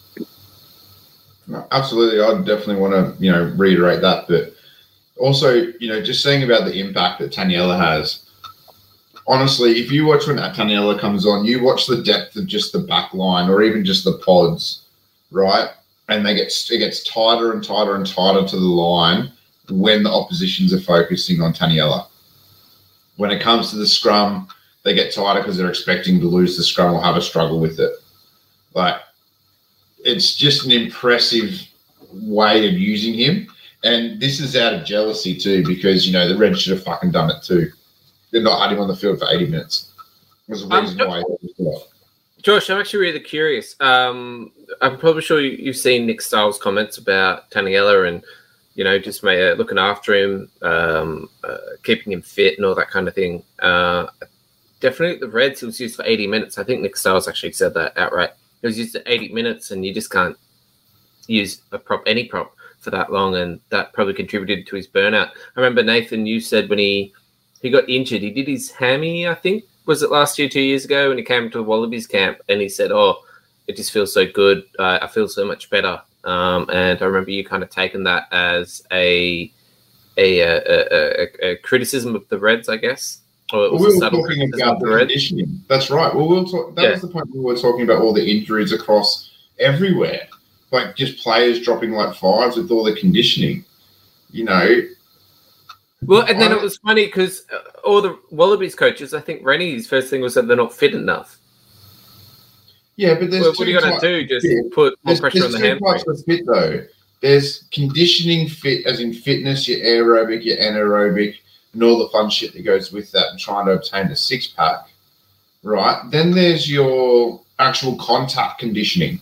No, absolutely. I definitely want to, you know, reiterate that. But also, you know, just saying about the impact that Taniela has. Honestly, if you watch when Taniela comes on, you watch the depth of just the back line or even just the pods, right? and they get it gets tighter and tighter and tighter to the line when the oppositions are focusing on Taniela. When it comes to the scrum, they get tighter because they're expecting to lose the scrum or have a struggle with it. Like, it's just an impressive way of using him. And this is out of jealousy too, because, you know, the Reds should have fucking done it too. They're not had him on the field for eighty minutes. There's a reason um, why he was off. Josh, I'm actually really curious. Um, I'm probably sure you've seen Nick Styles' comments about Taniela and, you know, just uh, looking after him, um, uh, keeping him fit and all that kind of thing. Uh, definitely the Reds, he was used for eighty minutes. I think Nick Styles actually said that outright. He was used for eighty minutes, and you just can't use a prop, any prop for that long, and that probably contributed to his burnout. I remember, Nathan, you said when he, he got injured, he did his hammy, I think, was it last year, two years ago, and he came to a Wallabies camp, and he said, oh, it just feels so good. Uh, I feel so much better. Um, and I remember you kind of taken that as a a, a, a, a criticism of the Reds, I guess. Or it was well, we a were talking about the, the conditioning. That's right. Well, we'll talk, that yeah. was the point we were talking about all the injuries across everywhere. Like, just players dropping like fives with all the conditioning, you know. Well, and then I, it was funny because all the Wallabies coaches, I think Rennie's first thing was that they're not fit enough. Yeah, but there's well, two what are you going to do? Just fit. put more there's, pressure there's on the two types of fit, though. There's conditioning fit, as in fitness, your aerobic, your anaerobic, and all the fun shit that goes with that, and trying to obtain a six pack, right? Then there's your actual contact conditioning.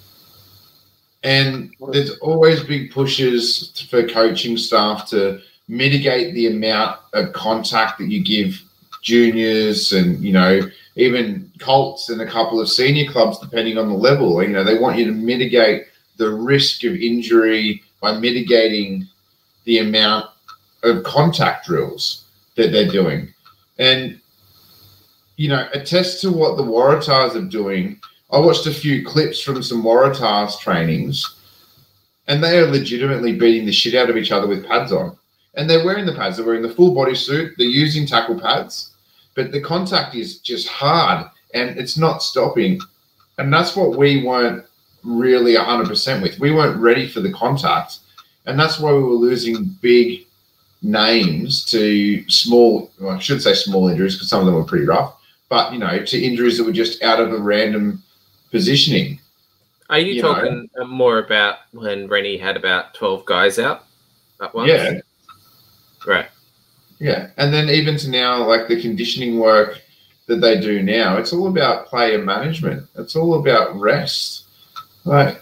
And there's always big pushes for coaching staff to mitigate the amount of contact that you give juniors and, you know, even Colts and a couple of senior clubs, depending on the level. You know, they want you to mitigate the risk of injury by mitigating the amount of contact drills that they're doing. And, you know, attest to what the Waratahs are doing. I watched a few clips from some Waratahs trainings, and they are legitimately beating the shit out of each other with pads on. And they're wearing the pads. They're wearing the full body suit. They're using tackle pads. But the contact is just hard, and it's not stopping. And that's what we weren't really one hundred percent with. We weren't ready for the contact. And that's why we were losing big names to small, well, I should say small injuries, because some of them were pretty rough. But, you know, to injuries that were just out of a random positioning. Are you, you talking know? more about when Rennie had about twelve guys out at once? Yeah. Right. Yeah. And then even to now, like the conditioning work that they do now, it's all about player management. It's all about rest. Like,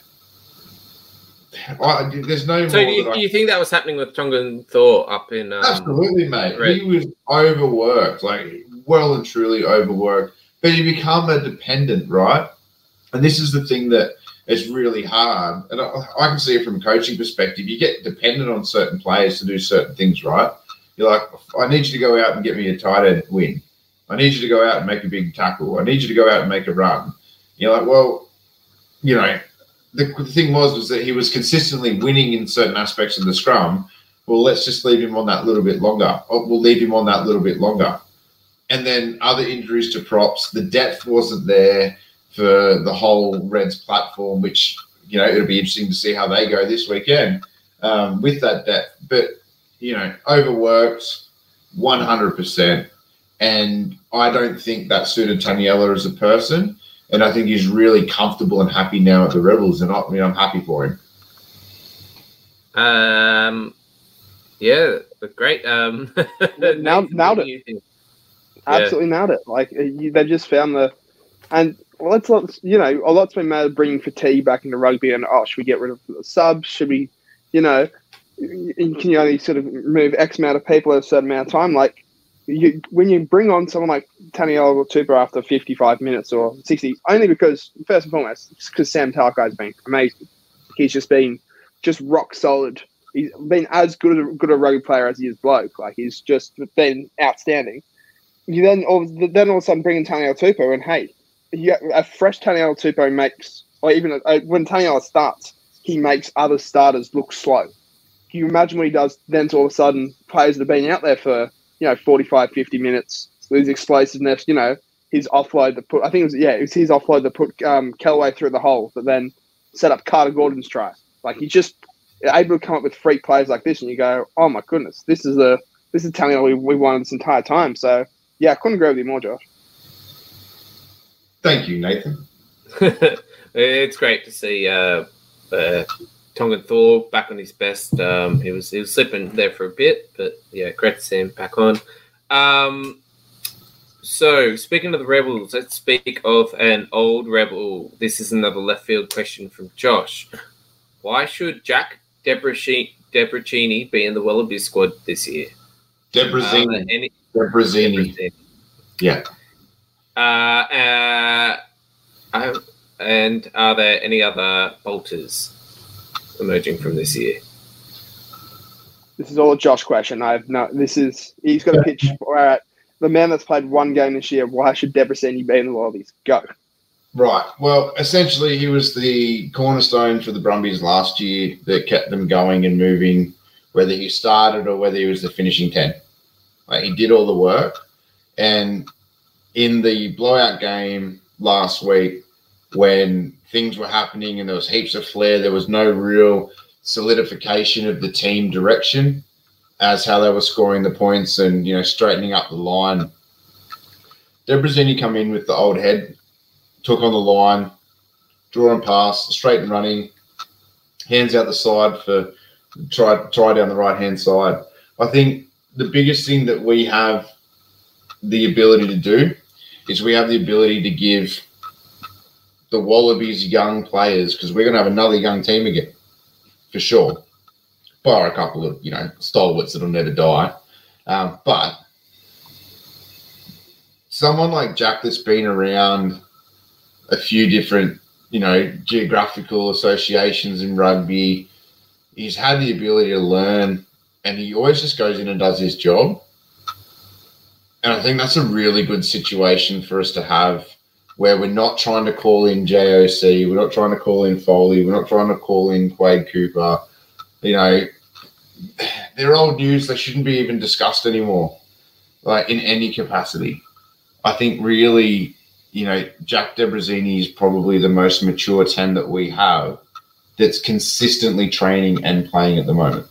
I, there's no so more. So you, I, you think that was happening with Tongan Thor up in... Um, absolutely, mate. Red. He was overworked, like well and truly overworked. But you become a dependent, right? And this is the thing that is really hard. And I, I can see it from a coaching perspective. You get dependent on certain players to do certain things, right? You're like, I need you to go out and get me a tight end win. I need you to go out and make a big tackle. I need you to go out and make a run. You're like, well, you know, the, the thing was, was that he was consistently winning in certain aspects of the scrum. Well, let's just leave him on that little bit longer. Or we'll leave him on that little bit longer. And then other injuries to props. The depth wasn't there for the whole Reds platform, which, you know, it'll be interesting to see how they go this weekend um, with that depth. But, you know, overworked one hundred percent. And I don't think that suited Taniela as a person. And I think he's really comfortable and happy now at the Rebels. And I mean, I'm happy for him. Um, yeah, great. Um, nailed, nailed it. Yeah. Absolutely nailed it. Like, you, they just found the... And well, let's not, you know, a lot's been made of bringing fatigue back into rugby and, oh, should we get rid of the subs? Should we, you know, can you only sort of remove X amount of people at a certain amount of time? Like, you, when you bring on someone like Taniela or Tupou after fifty-five minutes or sixty, only because, first and foremost, because Sam Talakai's been amazing. He's just been just rock solid. He's been as good a, good a rugby player as he is bloke. Like, he's just been outstanding. You then all, then all of a sudden bring in Taniela Tupou and, hey, you, a fresh Taniela Tupou makes, or even a, when Taniela starts, he makes other starters look slow. Can you imagine what he does then to all of a sudden players that have been out there for, you know, forty-five, fifty minutes, lose explosiveness, you know, his offload that put, I think it was, yeah, it was his offload that put um, Kellaway through the hole, but then set up Carter Gordon's try. Like he's just able to come up with freak plays like this, and you go, "Oh my goodness, this is the this is telling we we wanted this entire time." So yeah, I couldn't agree with you more, Josh. Thank you, Nathan. It's great to see uh, uh, Tongan Thor back on his best. Um, he was he was slipping there for a bit, but yeah, great to see him back on. Um, so speaking of the Rebels, let's speak of an old Rebel. This is another left field question from Josh. Why should Jack Debrachini be in the Wallaby squad this year? Debrachini. Uh, any- Debrachini. Yeah. Uh, uh, I, and are there any other bolters emerging from this year? This is all a Josh question. I have no. This is he's got to pitch. All right, the man that's played one game this year. Why should Debrachini be in the Wallabies? Go. Right. Well, essentially, he was the cornerstone for the Brumbies last year that kept them going and moving, whether he started or whether he was the finishing ten. Like, he did all the work, and in the blowout game last week, when things were happening and there was heaps of flair, there was no real solidification of the team direction as how they were scoring the points and, you know, straightening up the line. Debrachini come in with the old head, took on the line, draw and pass, straight and running, hands out the side for try try down the right hand side. I think the biggest thing that we have the ability to do is we have the ability to give the Wallabies young players, because we're going to have another young team again, for sure, bar a couple of, you know, stalwarts that'll never die. Um, but someone like Jack that's been around a few different, you know, geographical associations in rugby, he's had the ability to learn, and he always just goes in and does his job. And I think that's a really good situation for us to have, where we're not trying to call in J O C, we're not trying to call in Foley, we're not trying to call in Quade Cooper. You know, they're old news. They shouldn't be even discussed anymore, like in any capacity. I think really, you know, Jack Debrachini is probably the most mature ten that we have that's consistently training and playing at the moment.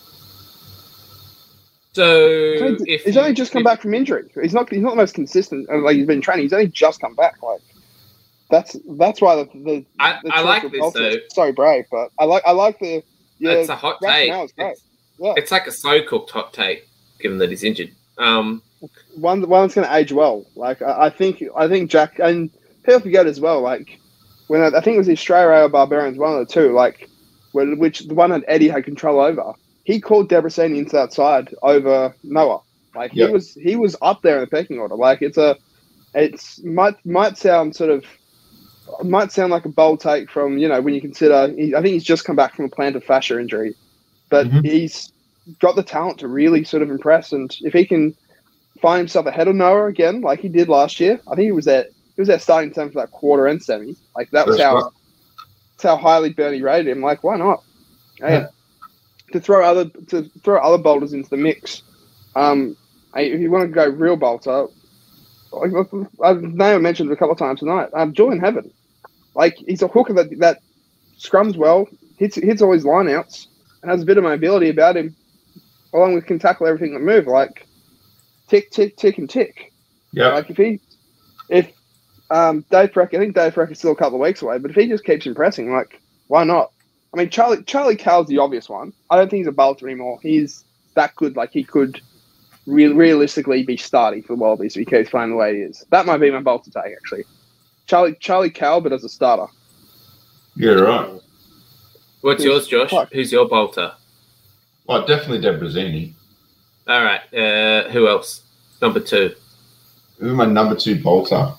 So He's if he's you- only just come if- back from injury. He's not. He's not the most consistent. uh, Like he's been training. He's only just come back. Like that's that's why the the, I, the I like choice of this Bolton though. is so brave. But I like I like the yeah. It's a hot take. rationale is great. It's, Yeah, it's like a slow cooked hot take, given that he's injured. Um, one one that's going to age well. Like I, I think I think Jack and people forget as well. Like when I, I think it was the Australia or Barbarians, one of the two. Like when, which the one that Eddie had control over. He called Debrachini into that side over Noah. Like Yep. he was, he was up there in the pecking order. Like it's a, it's might might sound sort of, might sound like a bold take from, you know, when you consider. He, I think he's just come back from a plantar fascia injury, but Mhm. he's got the talent to really sort of impress. And if he can find himself ahead of Noah again, like he did last year, I think he was at he was at starting time for that quarter and semi. Like that was That's how right. that's how highly Bernie rated him. Like why not? And Yeah. to throw other to throw other boulders into the mix. Um, I- if you want to go real bolter, like I know I mentioned it a couple of times tonight. Um, Julian Heaven, like he's a hooker that that scrums well, hits hits all his lineouts, and has a bit of mobility about him, along with can tackle everything that move. Like tick tick tick and tick. Yeah. Like if he if um Dave Freck, I think Dave Freck is still a couple of weeks away, but if he just keeps impressing, like why not? I mean, Charlie Charlie Cow's the obvious one. I don't think he's a bolter anymore. He's that good. Like he could re- realistically be starting for the Wallabies if he keeps playing the way he is. That might be my bolter take actually. Charlie Charlie Cow, but as a starter. Yeah, right. what's yours, Josh? Fuck. Who's your bolter? Well, definitely Debrachini. All right. Uh, who else? Number two. Who's my number two bolter?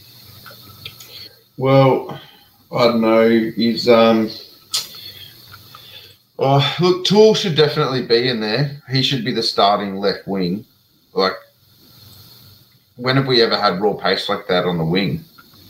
Well, I don't know. He's um. Oh, look, Toole should definitely be in there. He should be the starting left wing. Like, when have we ever had raw pace like that on the wing?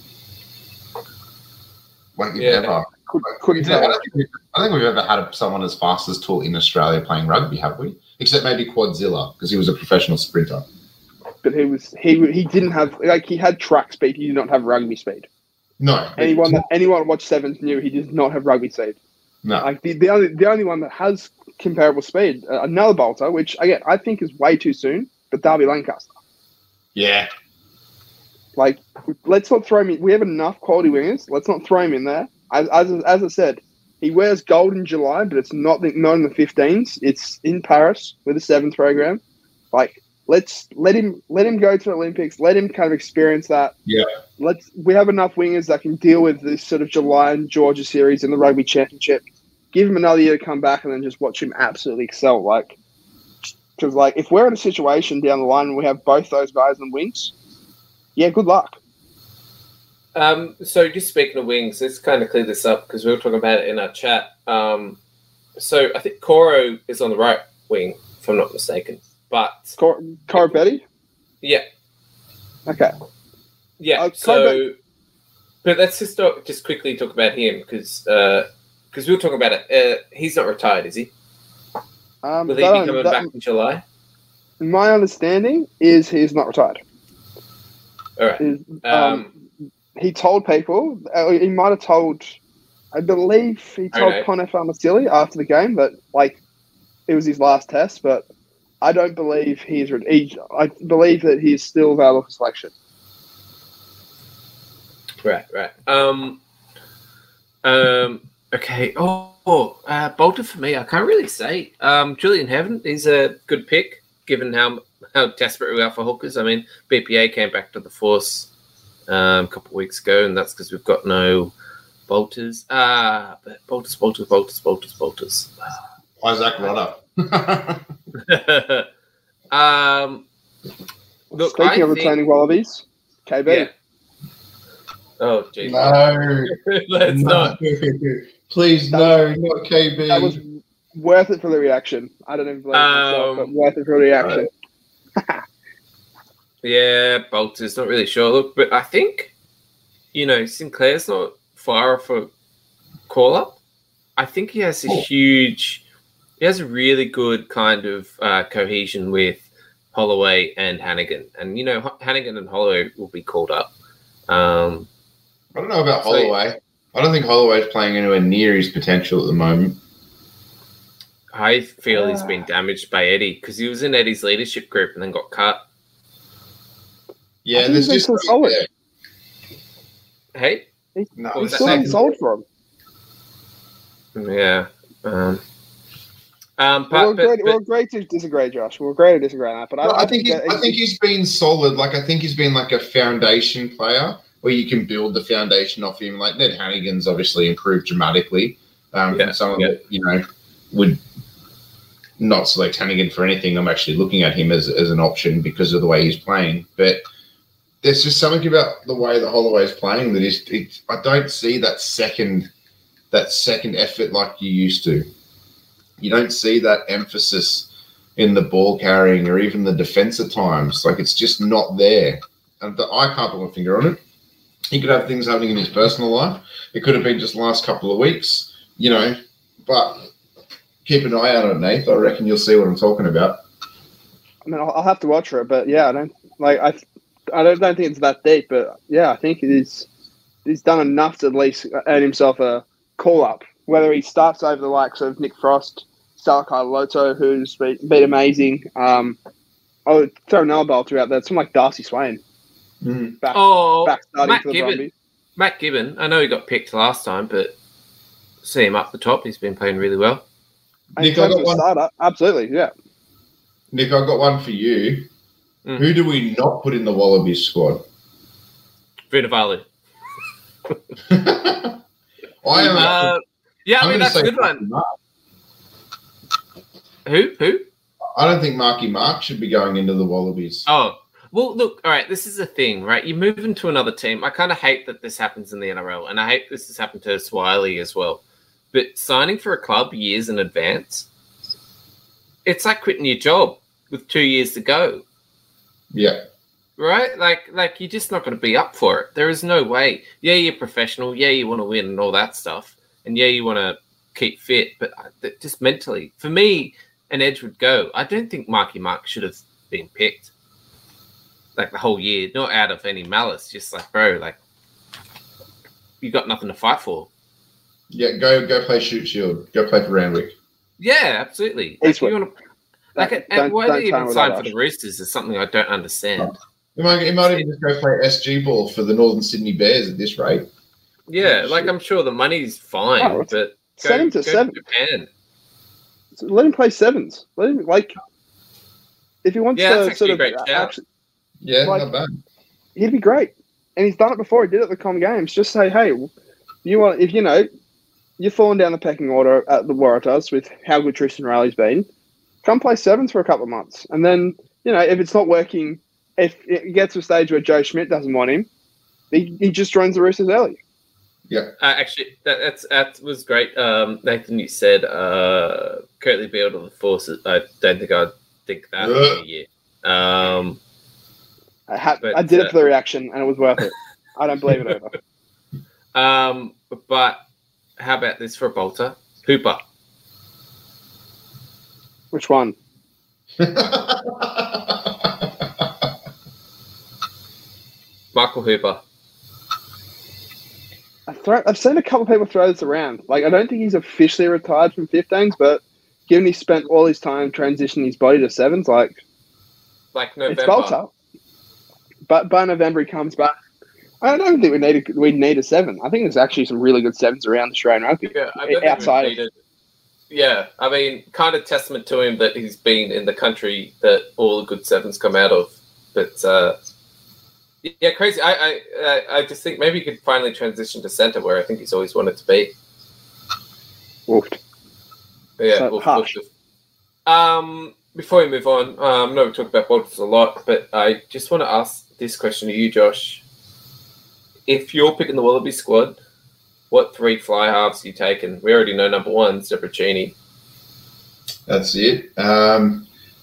Like, if Yeah. ever. Could, couldn't I tell. don't, think we, I don't think we've ever had someone as fast as Toole in Australia playing rugby, have we? Except maybe Quadzilla, because he was a professional sprinter. But he was he he didn't have like he had track speed. He did not have rugby speed. No. Anyone that anyone watched Sevens knew he did not have rugby speed. No. Like the, the only the only one that has comparable speed, uh, another bolter, which again I think is way too soon, but Darby Lancaster. Yeah. Like, let's not throw him in. We have enough quality wingers. Let's not throw him in there. As as, as I said, he wears gold in July, but it's not the, not in the fifteens. It's in Paris with the sevens program. Like, let's let him let him go to the Olympics. Let him kind of experience that. Yeah. Let's. We have enough wingers that can deal with this sort of July and Georgia series and the rugby championship. Give him another year to come back and then just watch him absolutely excel. Like, because like if we're in a situation down the line and we have both those guys in wings, yeah, good luck. Um, so just speaking of wings, let's kind of clear this up because we were talking about it in our chat. Um, so I think Coro is on the right wing, if I'm not mistaken. But Cor- Cora Betty? Yeah. Okay. Yeah. Uh, so, Cor- but let's just talk, just quickly talk about him because uh, because we were talking about it. Uh, he's not retired, is he? Um, Will he that- be coming that- back in July? My understanding is he's not retired. All right. Is, um, Um, he told people, uh, he might have told, I believe he told Okay. Conor Farmasili after the game that, like, it was his last test, but I don't believe he's, he, I believe that he's still available for selection. Right, right. Um, um, okay. Oh, oh uh, Bolter for me, I can't really say. Um, Julian Heaven is a good pick, given how how desperate we are for hookers. I mean, B P A came back to the force um, a couple of weeks ago, and that's because we've got no bolters. Ah, but bolters, bolters, bolters, bolters, bolters. Isaac Rodder. um, look, Speaking I of think, returning Wallabies, K B. yeah. Oh, geez. No. Let's no. not. Please, no, not K B. That was worth it for the reaction. I don't even believe it myself, Um, but worth it for the reaction. Yeah, Bolter's not really sure. Look, but I think, you know, Sinclair's not far off a call up. I think he has a huge, he has a really good kind of uh, cohesion with Holloway and Hannigan. And, you know, H- Hannigan and Holloway will be called up. Um, I don't know about So- Holloway. I don't think Holloway's playing anywhere near his potential at the moment. I feel he's Ah. been damaged by Eddie because he was in Eddie's leadership group and then got cut. Yeah, I think there's he's just still solid. yeah. Hey? No, What was He's that still saying? being sold for him. Yeah. Um, um, We'll but, agree, but, we'll agree to disagree, Josh. We'll agree to disagree on that. But Well, I, I think he's, that I think he's been solid. Like I think he's been like a foundation player where you can build the foundation off him. Like Ned Hannigan's obviously improved dramatically. Um, Yeah, from someone yeah. that you know would not select Hannigan for anything. I'm actually looking at him as as an option because of the way he's playing. But there's just something about the way that Holloway's playing that is. It, I don't see that second that second effort like you used to. You don't see that emphasis in the ball carrying or even the defense at times. Like it's just not there. And the, I can't put my finger on it. He could have things happening in his personal life. It could have been just the last couple of weeks, you know. But keep an eye out on it, Nate. I reckon you'll see what I'm talking about. I mean, I'll, I'll have to watch for it, but yeah, I don't like. I, I don't, don't think it's that deep, but yeah, I think he's he's done enough to at least earn himself a call up. Whether he starts over the likes of Nick Frost, Salakai Loto, who's been, been amazing. Um, I'll throw another bolter out there. Someone like Darcy Swain, Mm. back, oh, back starting Matt for the Gibbon. Brumbies. Matt Gibbon. I know he got picked last time, but see him up the top. He's been playing really well. And in Nick, I terms got of one. starter, absolutely, yeah. Nick, I've got one for you. Mm. Who do we not put in the Wallabies squad? Vunivalu. I am. Uh, yeah, I I'm mean, gonna that's a say good Marky one. Mark. Who? Who? I don't think Marky Mark should be going into the Wallabies. Oh, well, look, all right, this is the thing, right? You move into another team. I kind of hate that this happens in the N R L, and I hate this has happened to Swiley as well. But signing for a club years in advance, it's like quitting your job with two years to go, Yeah. right? Like, like you're just not going to be up for it. There is no way. Yeah, you're professional. Yeah, you want to win and all that stuff. And yeah, you want to keep fit. But just mentally, for me, an edge would go. I don't think Marky Mark should have been picked. Like the whole year, not out of any malice, just like, bro, like, you got nothing to fight for. Yeah, go go play Shoot Shield. Go play for Randwick. Yeah, absolutely. Like, Eastwood. you wanna, like Don't- and why don't they even time with sign that for the rush. Roosters is something I don't understand. You might, you might even just go play S G ball for the Northern Sydney Bears at this rate. Yeah, like I'm sure the money's fine, Oh, it's- but go, send him to go seven. to Japan. So let him play sevens. Let him like if he wants Yeah, that's to actually sort a of great shout. actually, Yeah, Like- not bad. he'd be great. And he's done it before. He did it at the Com Games. Just say, hey, you want if you know you're falling down the pecking order at the Waratahs with how good Tristan Riley's been, come play sevens for a couple of months, and then you know if it's not working, if it gets to a stage where Joe Schmidt doesn't want him, he, he just joins the Roosters early. Uh, actually, that, that's that was great. Um, Nathan, you said uh, Curtly Beale to the Forces. I don't think I'd think that in a year. Um, I, had, But, I did uh, it for the reaction, and it was worth it. I don't believe it over. um, but how about this for a bolter? Hooper. Which one? Michael Hooper. I throw, I've seen a couple of people throw this around. Like, I don't think he's officially retired from fifteens, but given he spent all his time transitioning his body to sevens, like, Like November. it's Bolter. But by November, he comes back. I don't think we need a, we need a seven. I think there's actually some really good sevens around Australian rugby. Yeah, I don't think outside we of- needed. Yeah, I mean, kind of testament to him that he's been in the country that all the good sevens come out of. But uh, yeah, crazy. I, I I I just think maybe he could finally transition to centre, where I think he's always wanted to be. Woofed. But yeah, So we'll, harsh. we'll- um, before we move on, um, I know we talked about bolters a lot, but I just want to ask this question to you, Josh. If you're picking the Wallaby squad, what three fly halves are you taking? We already know number one, Zebracini. That's it. Um,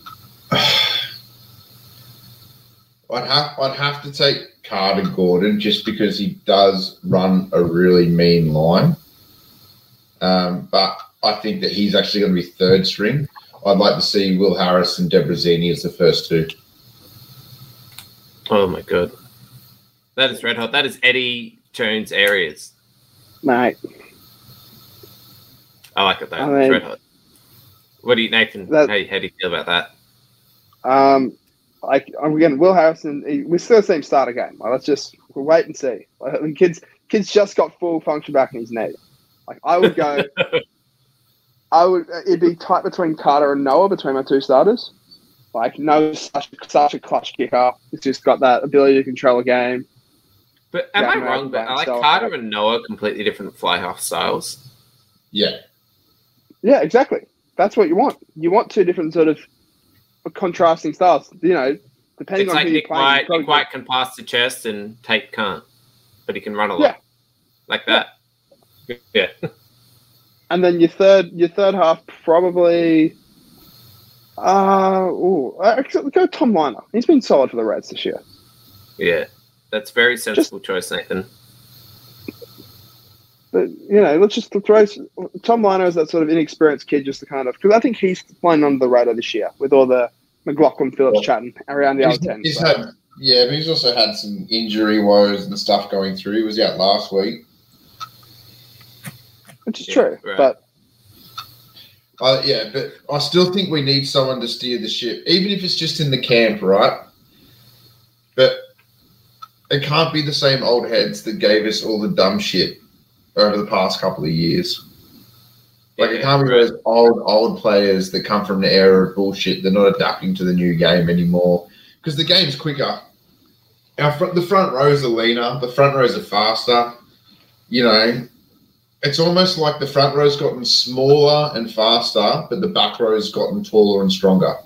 I'd have I'd have to take Carter Gordon just because he does run a really mean line. Um, but I think that he's actually going to be third string. I'd like to see Will Harris and Debrazini as the first two. Oh my god, that is red hot. That is Eddie Jones Arias. Mate, I like it though. I mean- it's red hot. What do you, Nathan? That- how, how do you feel about that? um, like again, Will Harrison, he, we still see him start a game. Like, let's just we'll wait and see. Like, the kids, kids just got full function back in his knee. Like I would go, I would. It'd be tight between Carter and Noah between my two starters. Like Noah's such, such a clutch kicker. He's just got that ability to control a game. But am Yeah, I no, wrong? But by I like himself. Carter and Noah completely different fly half styles. Yeah. Yeah, exactly. That's what you want. You want two different sort of contrasting styles. You know, depending It's on like who you're Nick playing. White. you probably Nick White can pass the chest and Tate can't, but he can run a lot. Yeah. Like that. Yeah. And then your third, your third half probably. Uh, ooh, actually, go Tom Liner. He's been solid for the Reds this year. Yeah. That's very sensible choice, Nathan. But you know, let's just throw Tom Liner as that sort of inexperienced kid, just to kind of because I think he's flying under the radar this year with all the McLaughlin Phillips Well, chatting around the other He's, ten. he's so. had, yeah, but he's also had some injury woes and stuff going through. He was out last week. Which is Yeah, true, right. but Uh, yeah, but I still think we need someone to steer the ship, even if it's just in the camp, right? But it can't be the same old heads that gave us all the dumb shit over the past couple of years. Like, it Yeah, can't be right. those old, old players that come from the era of bullshit. They're not adapting to the new game anymore because the game's quicker. Our fr- the front rows are leaner. The front rows are faster. You know, it's almost like the front row's gotten smaller and faster, but the back row's gotten taller and stronger.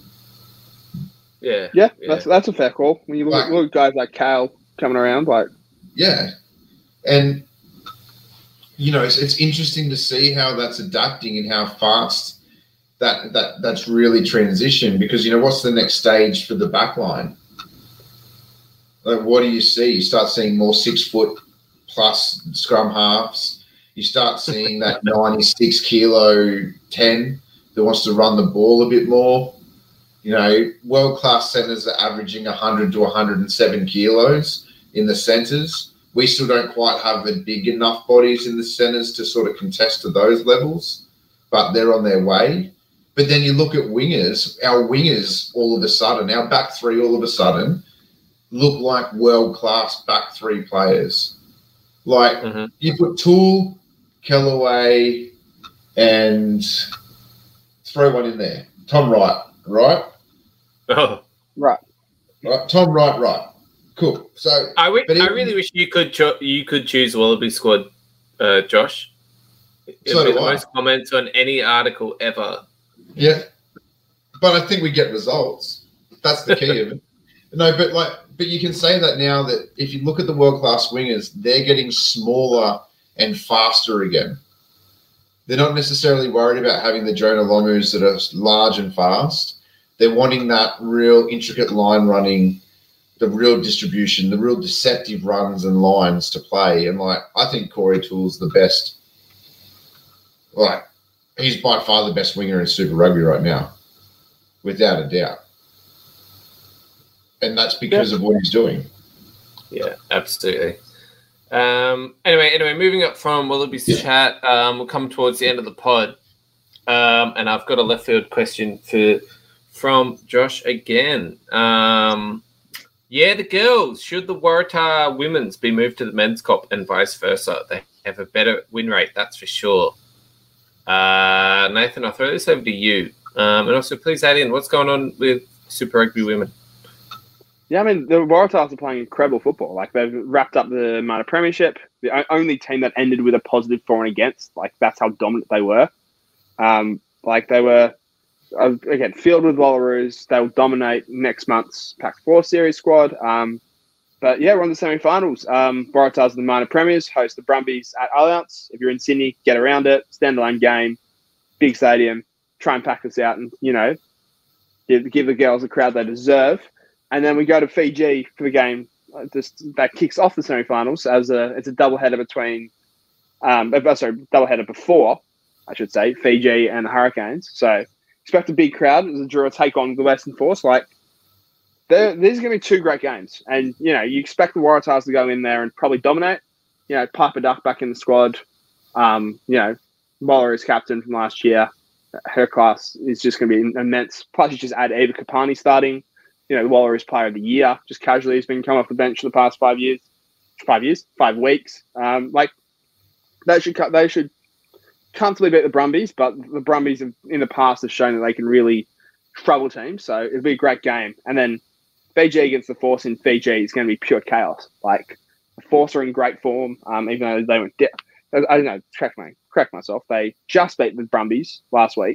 Yeah. yeah, that's that's a fair call. When you look, Like- look at guys like Cal coming around, like Yeah. And, you know, it's, it's interesting to see how that's adapting and how fast that, that that's really transitioned because, you know, what's the next stage for the back line? Like, what do you see? You start seeing more six-foot plus scrum halves. You start seeing that ninety-six kilo ten that wants to run the ball a bit more. You know, world-class centers are averaging one hundred to one hundred seven kilos in the centers. we still don't quite have the big enough bodies in the centres to sort of contest to those levels, but they're on their way. But then you look at wingers, our wingers all of a sudden, our back three all of a sudden look like world-class back three players. Like mm-hmm. you put Toole, Kellaway, and throw one in there. Tom Wright, right? Oh. Right. Right. Tom Wright, right. Cool. So I, w- but I even, really wish you could cho- you could choose Wallaby squad, uh, Josh. It'd so be do the I. most comments on any article ever. Yeah, but I think we get results. That's the key of it. No, but like, but you can say that now that if you look at the world class wingers, they're getting smaller and faster again. They're not necessarily worried about having the Jonah Longus that are large and fast. They're wanting that real intricate line running, the real distribution, the real deceptive runs and lines to play. And like, I think Corey Toole's the best. Like, he's by far the best winger in Super Rugby right now, without a doubt. And that's because yeah. of what he's doing. Yeah, absolutely. Um, anyway, anyway, moving up from Wallabies yeah. chat, um, we'll come towards the end of the pod. Um, and I've got a left field question for from Josh again. Um, yeah, the girls, should the Waratah women's be moved to the men's comp and vice versa? They have a better win rate, that's for sure. Uh, Nathan, I'll throw this over to you. Um, and also, please add in, what's going on with Super Rugby women? Yeah, I mean, the Waratahs are playing incredible football. Like, they've wrapped up the Mana Premiership, the only team that ended with a positive for and against. Like, that's how dominant they were. Um, like, they were, uh, again, filled with Wallaroos. They'll dominate next month's Pac four Series squad. Um, but, yeah, we're on the semi-finals. Um, Waratahs are the Mana Premiers, host the Brumbies at Allianz. If you're in Sydney, get around it. Standalone game, big stadium. Try and pack us out and, you know, give, give the girls the crowd they deserve. And then we go to Fiji for the game uh, just, that kicks off the semi-finals as a it's a doubleheader between, um, uh, sorry, doubleheader before, I should say, Fiji and the Hurricanes. So expect a big crowd as the Drua take on the Western Force. Like, these are going to be two great games. And, you know, you expect the Waratahs to go in there and probably dominate. You know, Piper Duck back in the squad. Um, you know, Moller is captain from last year. Her class is just going to be immense. Plus, you just add Eva Kapani starting. You know, the Wallaroos Player of the Year, just casually has been coming off the bench for the past five years, five years, five weeks. Um, like they should, they should comfortably beat the Brumbies, but the Brumbies have, in the past have shown that they can really trouble teams. So it'll be a great game. And then Fiji against the Force in Fiji is going to be pure chaos. Like the Force are in great form, um, even though they went. De- I don't know. Correct me, correct myself. They just beat the Brumbies last week.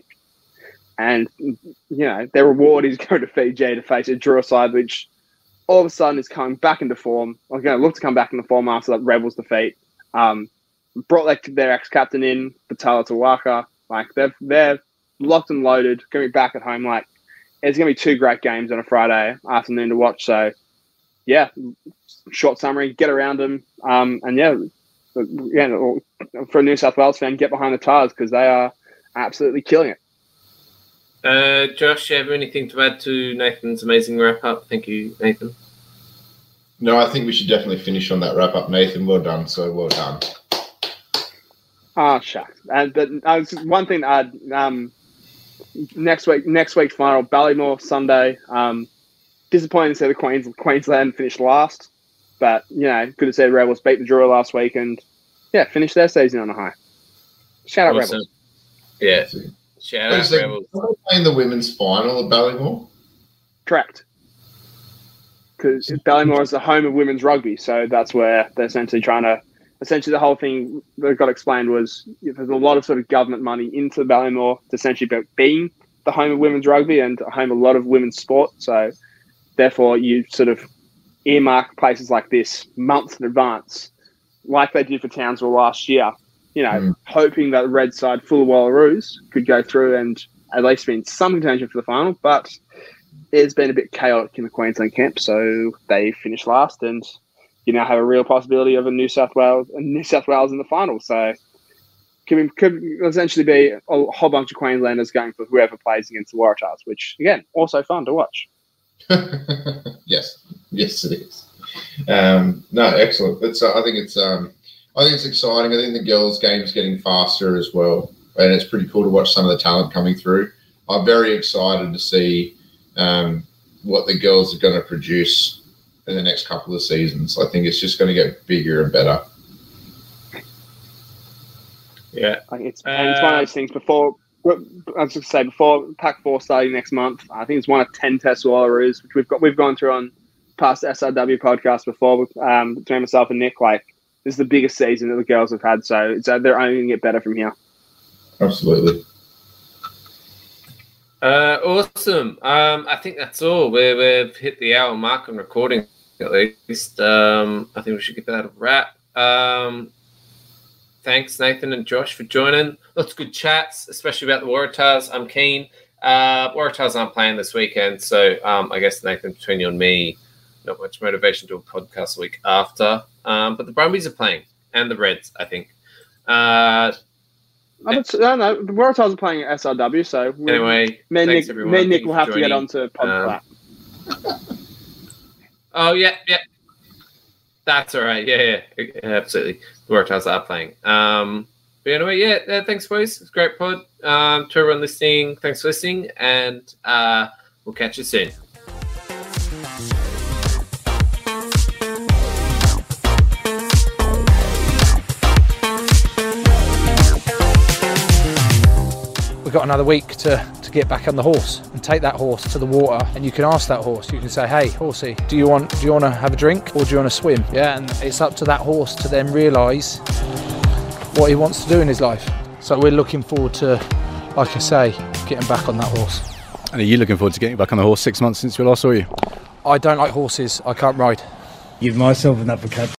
And, you know, their reward is going to Fiji to face a Drua side, which all of a sudden is coming back into form. Or going to look to come back into form after that Rebels defeat. Um, brought like their ex-captain in, Patala Tawaka. Like, they're, they're locked and loaded, going to be back at home. Like, it's going to be two great games on a Friday afternoon to watch. So, yeah, short summary, get around them. Um, and, yeah, yeah, for a New South Wales fan, get behind the Tars because they are absolutely killing it. Uh, Josh, do you have anything to add to Nathan's amazing wrap-up? Thank you, Nathan. No, I think we should definitely finish on that wrap-up, Nathan. Well done. So well done. Oh, shucks. And but uh, one thing to add, um, next week, next week's final, Ballymore, Sunday. Um, disappointing to see the Queens, Queensland finish last. But, you know, good to see the Rebels beat the Drua last week and, yeah, finish their season on a high. Shout out awesome. Rebels. Yeah. Shout out so, Rebels. Are they playing the women's final at Ballymore? Correct. Because Ballymore is the home of women's rugby, so that's where they're essentially trying to. Essentially, the whole thing that got explained was there's a lot of sort of government money into Ballymore to essentially being the home of women's rugby and home of a lot of women's sport. So, therefore, you sort of earmark places like this months in advance, like they did for Townsville last year. You know, mm. hoping that the red side full of Wallaroos could go through and at least be in some contention for the final, but it's been a bit chaotic in the Queensland camp, so they finished last, and you now have a real possibility of a New South Wales, a New South Wales in the final. So, could, could essentially be a whole bunch of Queenslanders going for whoever plays against the Waratahs, which again, also fun to watch. yes, yes, it is. um, no, excellent. It's, uh, I think it's um, I think it's exciting. I think the girls' game's getting faster as well, and it's pretty cool to watch some of the talent coming through. I'm very excited to see um, what the girls are going to produce in the next couple of seasons. I think it's just going to get bigger and better. Yeah, I think it's, and it's one of those things. Before I was going to say before Pac Four starting next month, I think it's one of ten Test Wallaroos, which we've got. We've gone through on past S R W podcast before with, um, between myself and Nick. Like, this is the biggest season that the girls have had, so it's, uh, they're only going to get better from here. Absolutely. Uh, awesome. Um, I think that's all. We're, we've hit the hour mark on recording, at least. Um, I think we should get that a wrap. Um, thanks, Nathan and Josh, for joining. Lots of good chats, especially about the Waratahs. I'm keen. Uh, Waratahs aren't playing this weekend, so um, I guess, Nathan, between you and me, not much motivation to do a podcast the week after. Um, but the Brumbies are playing, and the Reds, I think. Uh, I don't, I don't know. The Waratahs are playing at S R W, so we, anyway, me and thanks Nick, everyone. me and Nick Thanks will for have to get joining. onto pod Um, Oh, yeah, yeah. That's all right. Yeah, yeah, absolutely. The Waratahs are playing. Um, but anyway, yeah, yeah, thanks, boys. It's a great pod. Um, to everyone listening, thanks for listening, and uh, we'll catch you soon. We've got another week to, to get back on the horse and take that horse to the water, and you can ask that horse, you can say, hey horsey, do you want do you want to have a drink or do you want to swim? Yeah, and it's up to that horse to then realise what he wants to do in his life. So we're looking forward to, like I say, getting back on that horse. And are you looking forward to getting back on the horse? Six months since we last saw you. I don't like horses, I can't ride. Give myself an uppercut.